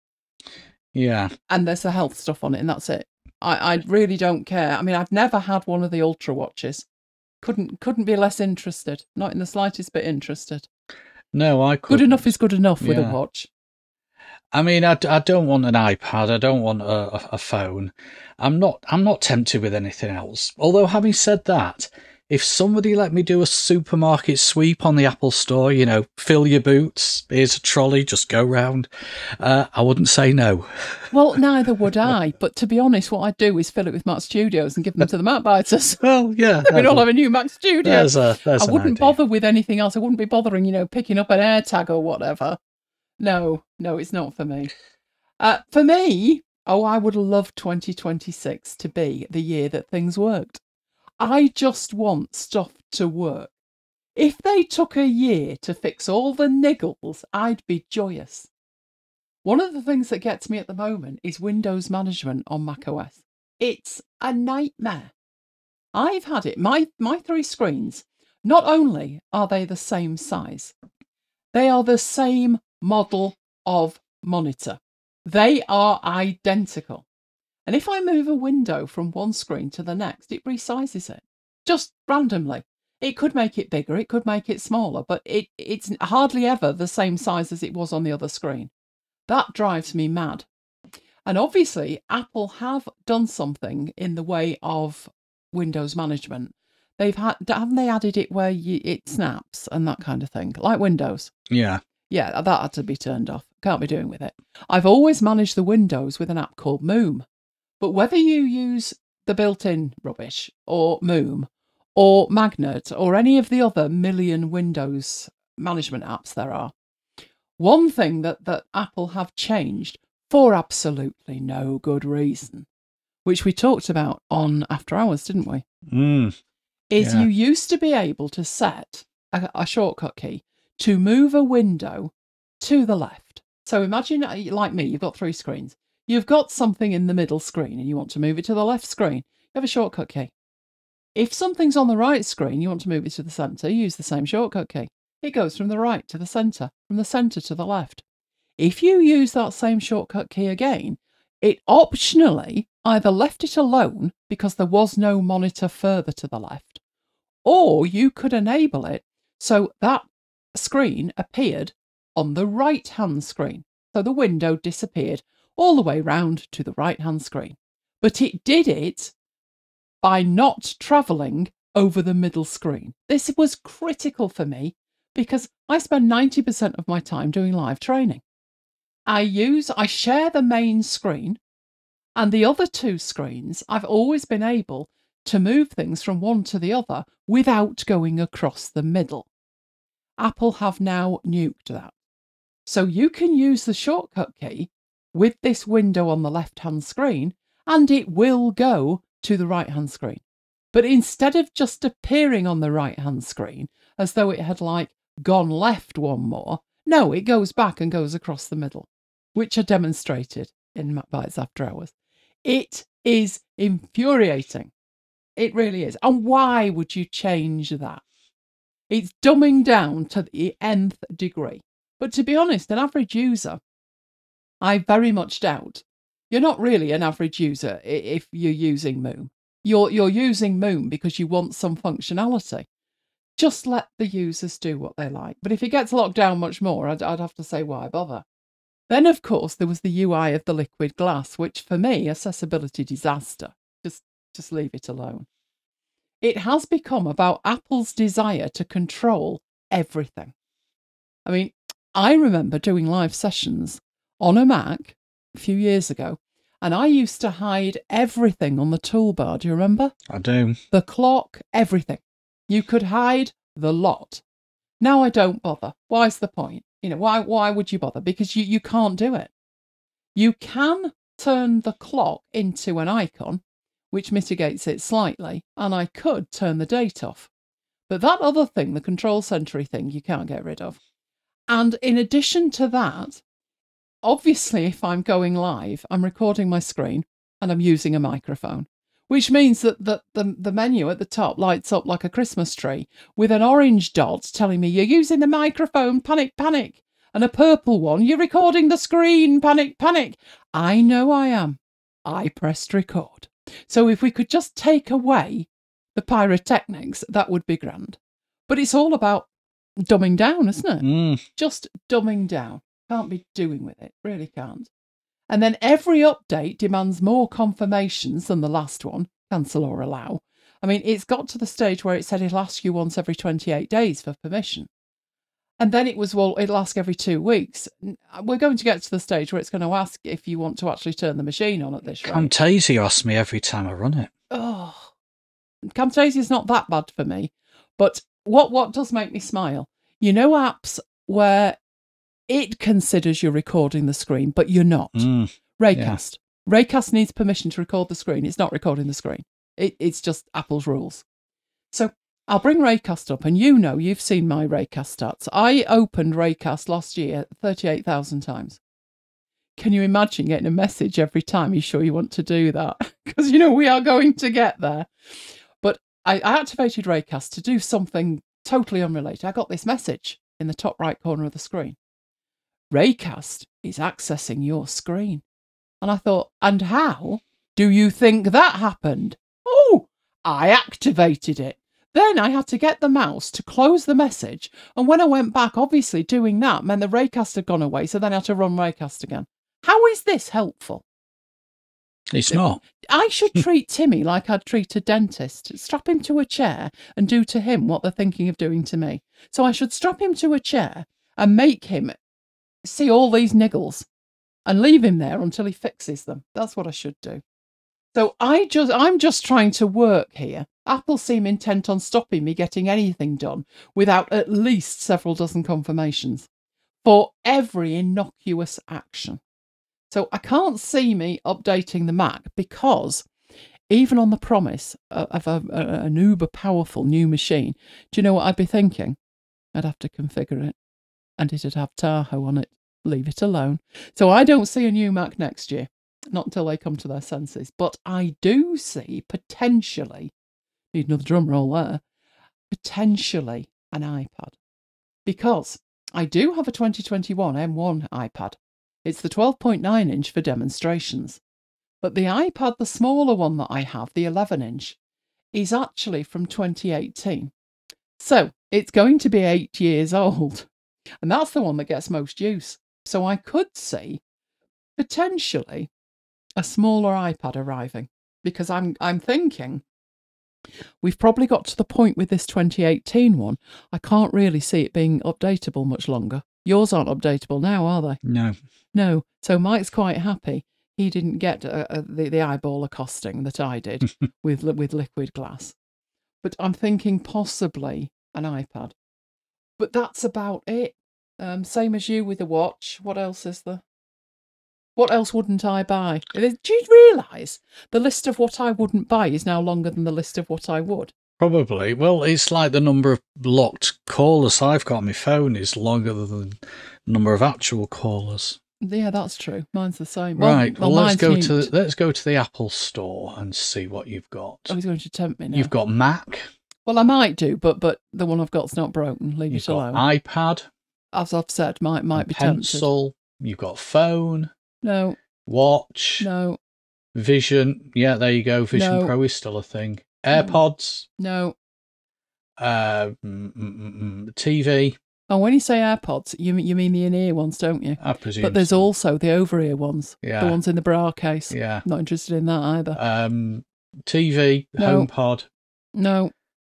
Yeah. And there's the health stuff on it and that's it. I really don't care. I mean, I've never had one of the Ultra watches. Couldn't be less interested. Not in the slightest bit interested. No, I couldn't. Good enough is good enough with a watch. I mean, I don't want an iPad. I don't want a phone. I'm not tempted with anything else. Although, having said that, if somebody let me do a supermarket sweep on the Apple Store, you know, fill your boots, here's a trolley, just go round, I wouldn't say no. Well, neither would I. But to be honest, what I'd do is fill it with Mac Studios and give them to the Mac biters. Well, yeah. We'd all have a new Mac Studio. There's I an wouldn't idea. bother with anything else. I wouldn't be bothering, picking up an AirTag or whatever. No, it's not for me. For me, I would love 2026 to be the year that things worked. I just want stuff to work. If they took a year to fix all the niggles, I'd be joyous. One of the things that gets me at the moment is Windows management on macOS. It's a nightmare. I've had it. My 3 screens, not only are they the same size, they are the same model of monitor. They are identical. And if I move a window from one screen to the next, it resizes it. Just randomly. It could make it bigger, it could make it smaller, but it's hardly ever the same size as it was on the other screen. That drives me mad. And obviously, Apple have done something in the way of Windows management. Haven't they added it where it snaps and that kind of thing, like Windows? Yeah. Yeah, that had to be turned off. Can't be doing with it. I've always managed the Windows with an app called Moom. But whether you use the built-in rubbish or Moom or Magnet or any of the other million Windows management apps there are, one thing that Apple have changed for absolutely no good reason, which we talked about on After Hours, didn't we? Is Yeah. you used to be able to set a shortcut key to move a window to the left. So imagine, like me, you've got 3 screens. You've got something in the middle screen and you want to move it to the left screen. You have a shortcut key. If something's on the right screen, you want to move it to the centre, you use the same shortcut key. It goes from the right to the centre, from the centre to the left. If you use that same shortcut key again, it optionally either left it alone because there was no monitor further to the left, or you could enable it so that screen appeared on the right-hand screen. So the window disappeared all the way round to the right-hand screen. But it did it by not travelling over the middle screen. This was critical for me because I spend 90% of my time doing live training. I share the main screen, and the other 2 screens, I've always been able to move things from one to the other without going across the middle. Apple have now nuked that. So you can use the shortcut key with this window on the left-hand screen, and it will go to the right-hand screen. But instead of just appearing on the right-hand screen, as though it had gone left one more, no, it goes back and goes across the middle, which I demonstrated in MacBites After Hours. It is infuriating. It really is. And why would you change that? It's dumbing down to the nth degree. But to be honest, an average user, I very much doubt. You're not really an average user if you're using Moom. You're using Moom because you want some functionality. Just let the users do what they like. But if it gets locked down much more, I'd have to say, why bother? Then, of course, there was the UI of the liquid glass, which for me, accessibility disaster. Just leave it alone. It has become about Apple's desire to control everything. I mean, I remember doing live sessions on a Mac a few years ago, and I used to hide everything on the toolbar. Do you remember? I do. The clock, everything. You could hide the lot. Now I don't bother. Why's the point? Why would you bother? Because you can't do it. You can turn the clock into an icon, which mitigates it slightly, and I could turn the date off. But that other thing, the control century thing, you can't get rid of. And in addition to that, obviously, if I'm going live, I'm recording my screen and I'm using a microphone, which means that the menu at the top lights up like a Christmas tree with an orange dot telling me you're using the microphone, panic, panic, and a purple one, you're recording the screen, panic, panic. I know I am. I pressed record. So if we could just take away the pyrotechnics, that would be grand. But it's all about dumbing down, isn't it? Just dumbing down. Can't be doing with it. Really can't. And then every update demands more confirmations than the last one, cancel or allow. I mean, it's got to the stage where it said it'll ask you once every 28 days for permission. And then it was, well, it'll ask every 2 weeks. We're going to get to the stage where it's going to ask if you want to actually turn the machine on at this rate. Camtasia asks me every time I run it. Oh, Camtasia's not that bad for me. But what does make me smile? You know, apps where it considers you're recording the screen, but you're not. Raycast. Yeah. Raycast needs permission to record the screen. It's not recording the screen. It's just Apple's rules. So I'll bring Raycast up, and you've seen my Raycast stats. I opened Raycast last year 38,000 times. Can you imagine getting a message every time you sure you want to do that? Because, we are going to get there. But I activated Raycast to do something totally unrelated. I got this message in the top right corner of the screen. Raycast is accessing your screen. And I thought, and how do you think that happened? Oh, I activated it. Then I had to get the mouse to close the message. And when I went back, obviously doing that meant the Raycast had gone away. So then I had to run Raycast again. How is this helpful? It's not. I should treat Timmy like I'd treat a dentist. Strap him to a chair and do to him what they're thinking of doing to me. So I should strap him to a chair and make him see all these niggles and leave him there until he fixes them. That's what I should do. So I'm just trying to work here. Apple seem intent on stopping me getting anything done without at least several dozen confirmations for every innocuous action. So I can't see me updating the Mac because even on the promise of an uber powerful new machine, do you know what I'd be thinking? I'd have to configure it and it'd have Tahoe on it. Leave it alone. So I don't see a new Mac next year, not until they come to their senses. But I do see potentially, need another drum roll there, potentially an iPad. Because I do have a 2021 M1 iPad. It's the 12.9 inch for demonstrations. But the iPad, the smaller one that I have, the 11 inch, is actually from 2018. So it's going to be 8 years old. And that's the one that gets most use. So I could see potentially a smaller iPad arriving, because I'm thinking we've probably got to the point with this 2018 one. I can't really see it being updatable much longer. Yours aren't updatable now, are they? No. So Mike's quite happy he didn't get the eyeball accosting that I did with liquid glass. But I'm thinking possibly an iPad. But that's about it. Same as you with the watch. What else is there? What else wouldn't I buy? Do you realise the list of what I wouldn't buy is now longer than the list of what I would? Probably. Well, it's like the number of locked callers I've got on my phone is longer than the number of actual callers. Yeah, that's true. Mine's the same. Right. Well, let's go mute. to the Apple store and see what you've got. Oh, he's going to tempt me now. You've got Mac. Well, I might do, but the one I've got's not broken. Leave it alone. iPad. As I've said, might be pencil. Tempted. You've got phone. No. Watch. No. Vision. Yeah, there you go. Vision Pro is still a thing. AirPods. No. TV, Oh, when you say AirPods, you mean the in-ear ones, don't you? I presume. But there's so. also the over-ear ones. Yeah. The ones in the bra case. Yeah. Not interested in that either. TV, No. HomePod. No,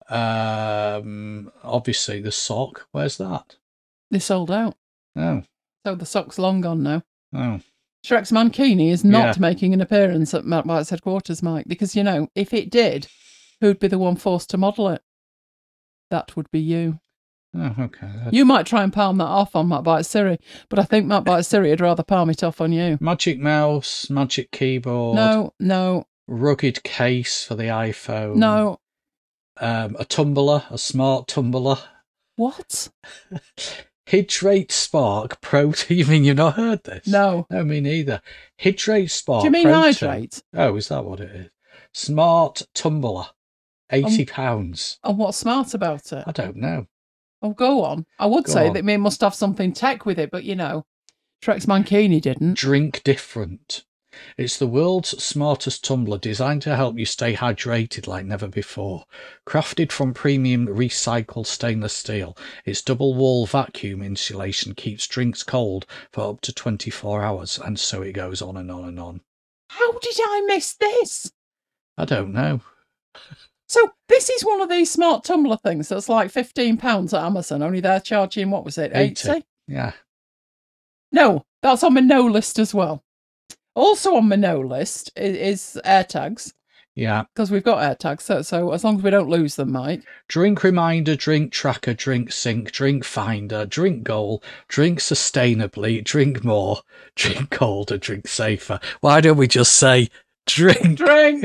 Obviously the sock. Where's that? they sold out. Oh, So the sock's long gone now. oh. Shrex Mankini is not Yeah. making an appearance at Matt White's headquarters, Mike, because, you know, if it did, who'd be the one forced to model it? That would be you. Oh, okay. You might try and palm that off on Matt Bite Siri, but I think Matt Bite Siri would rather palm it off on you. Magic mouse, magic keyboard. No, Rugged case for the iPhone. no. A tumbler, a smart tumbler. What? Hydrate Spark Pro 2. You mean you've not heard this? No. No, me neither. Hydrate Spark Do you mean Pro 2. hydrate? Oh, is that what it is? Smart tumbler. £80. And what's smart about it? I don't know. Oh, go on. I would Go say on. that it must have something tech with it, but, you know, Shrex Mankini didn't. Drink different. It's the world's smartest tumbler designed to help you stay hydrated like never before. Crafted from premium recycled stainless steel, its double wall vacuum insulation keeps drinks cold for up to 24 hours, and so it goes on and on and on. How did I miss this? I don't know. So this is one of these smart tumbler things that's like £15 at Amazon, only they're charging, what was it, 80? Yeah. No, that's on my no list as well. Also on my no list is AirTags, Yeah. because we've got AirTags, so as long as we don't lose them, Mike. Drink reminder, drink tracker, drink sync, drink finder, drink goal, drink sustainably, drink more, drink colder, drink safer. Why don't we just say drink? Drink!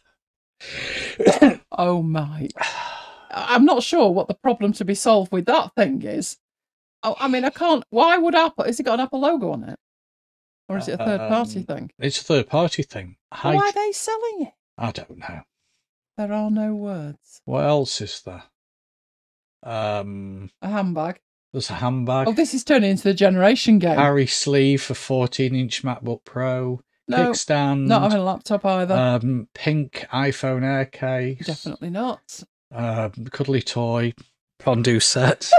Oh, Mike. I'm not sure what the problem to be solved with that thing is. Oh, I mean, I can't. Why would Apple? Has it got an Apple logo on it? Or is it a third party thing? It's a third party thing. Why are they selling it? I don't know. There are no words. What else is there? A handbag. There's a handbag. Oh, this is turning into the generation game. Carry sleeve for 14-inch MacBook Pro. No, Kickstand. not having a laptop either. Pink iPhone Air case. Definitely not. Cuddly toy. Fondue set.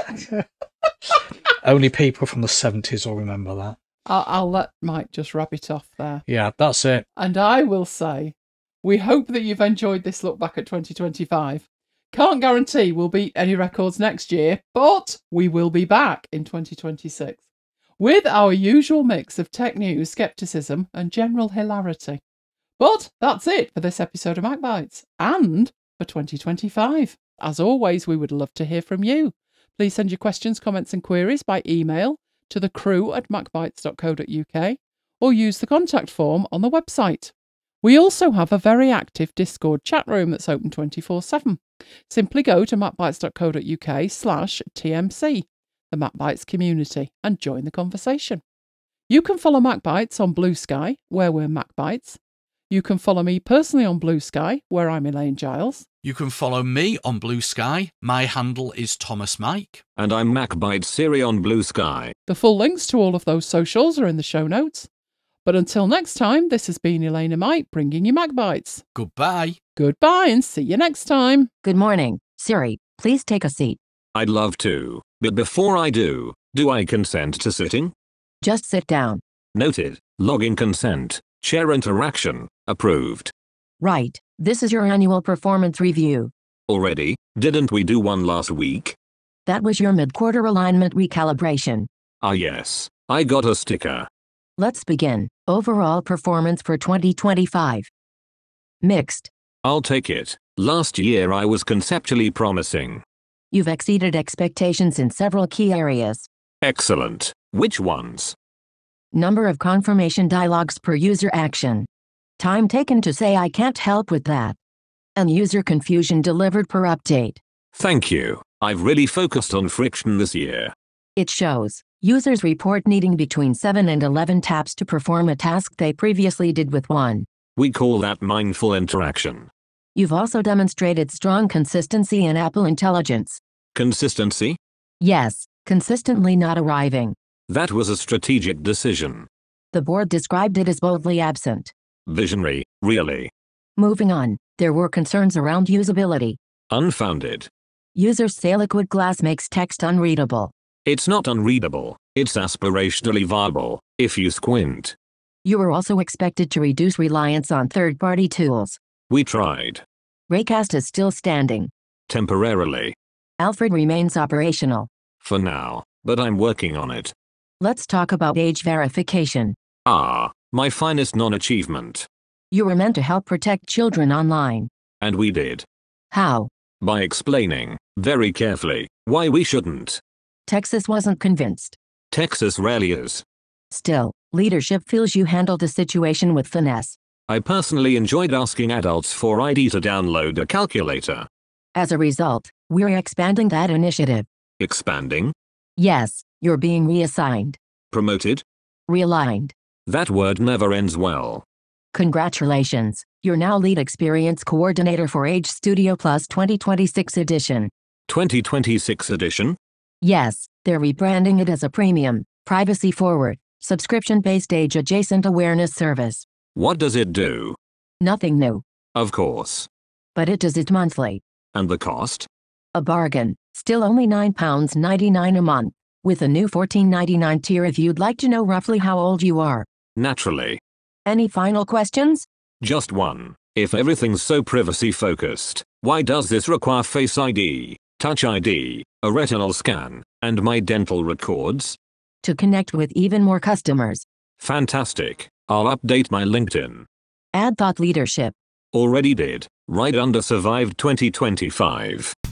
Only people from the 70s will remember that. I'll let Mike just wrap it off there. Yeah, that's it. And I will say, we hope that you've enjoyed this look back at 2025. Can't guarantee we'll beat any records next year, but we will be back in 2026 with our usual mix of tech news, skepticism, and general hilarity. But that's it for this episode of MacBites and for 2025. As always, we would love to hear from you. Please send your questions, comments, and queries by email to the crew@macbites.co.uk or use the contact form on the website. We also have a very active Discord chat room that's open 24/7. Simply go to macbites.co.uk/TMC, the MacBites community, and join the conversation. You can follow MacBites on Blue Sky, where we're MacBites. You can follow me personally on Blue Sky, where I'm Elaine Giles. You can follow me on Blue Sky. My handle is Thomas Mike. And I'm MacBite Siri on Blue Sky. The full links to all of those socials are in the show notes. But until next time, this has been Elaine and Mike bringing you MacBites. Goodbye. Goodbye and see you next time. Good morning. Siri, please take a seat. I'd love to, but before I do I consent to sitting? Just sit down. Noted. Login consent. Chair interaction. Approved. Right. This is your annual performance review. Already? Didn't we do one last week? That was your mid-quarter alignment recalibration. Ah yes. I got a sticker. Let's begin. Overall performance for 2025. Mixed. I'll take it. Last year I was conceptually promising. You've exceeded expectations in several key areas. Excellent. Which ones? Number of confirmation dialogues per user action. Time taken to say I can't help with that. And user confusion delivered per update. Thank you. I've really focused on friction this year. It shows. Users report needing between 7 and 11 taps to perform a task they previously did with 1. We call that mindful interaction. You've also demonstrated strong consistency in Apple Intelligence. Consistency? Yes, consistently not arriving. That was a strategic decision. The board described it as boldly absent. Visionary, really. Moving on, there were concerns around usability. Unfounded. Users say liquid glass makes text unreadable. It's not unreadable, it's aspirationally viable, if you squint. You are also expected to reduce reliance on third-party tools. We tried. Raycast is still standing. Temporarily. Alfred remains operational. For now, but I'm working on it. Let's talk about age verification. Ah, my finest non-achievement. You were meant to help protect children online. And we did. How? By explaining, very carefully, why we shouldn't. Texas wasn't convinced. Texas rarely is. Still, leadership feels you handled the situation with finesse. I personally enjoyed asking adults for ID to download a calculator. As a result, we're expanding that initiative. Expanding? Yes, you're being reassigned. Promoted? Realigned. That word never ends well. Congratulations, you're now Lead Experience Coordinator for Age Studio Plus 2026 edition. 2026 edition? Yes, they're rebranding it as a premium, privacy-forward, subscription-based age-adjacent awareness service. What does it do? Nothing new. Of course. But it does it monthly. And the cost? A bargain, still only £9.99 a month, with a new $14.99 tier if you'd like to know roughly how old you are. Naturally. Any final questions? Just one. If everything's so privacy-focused, why does this require Face ID, Touch ID, a retinal scan, and my dental records? To connect with even more customers. Fantastic. I'll update my LinkedIn. Add thought leadership. Already did, right under Survived 2025.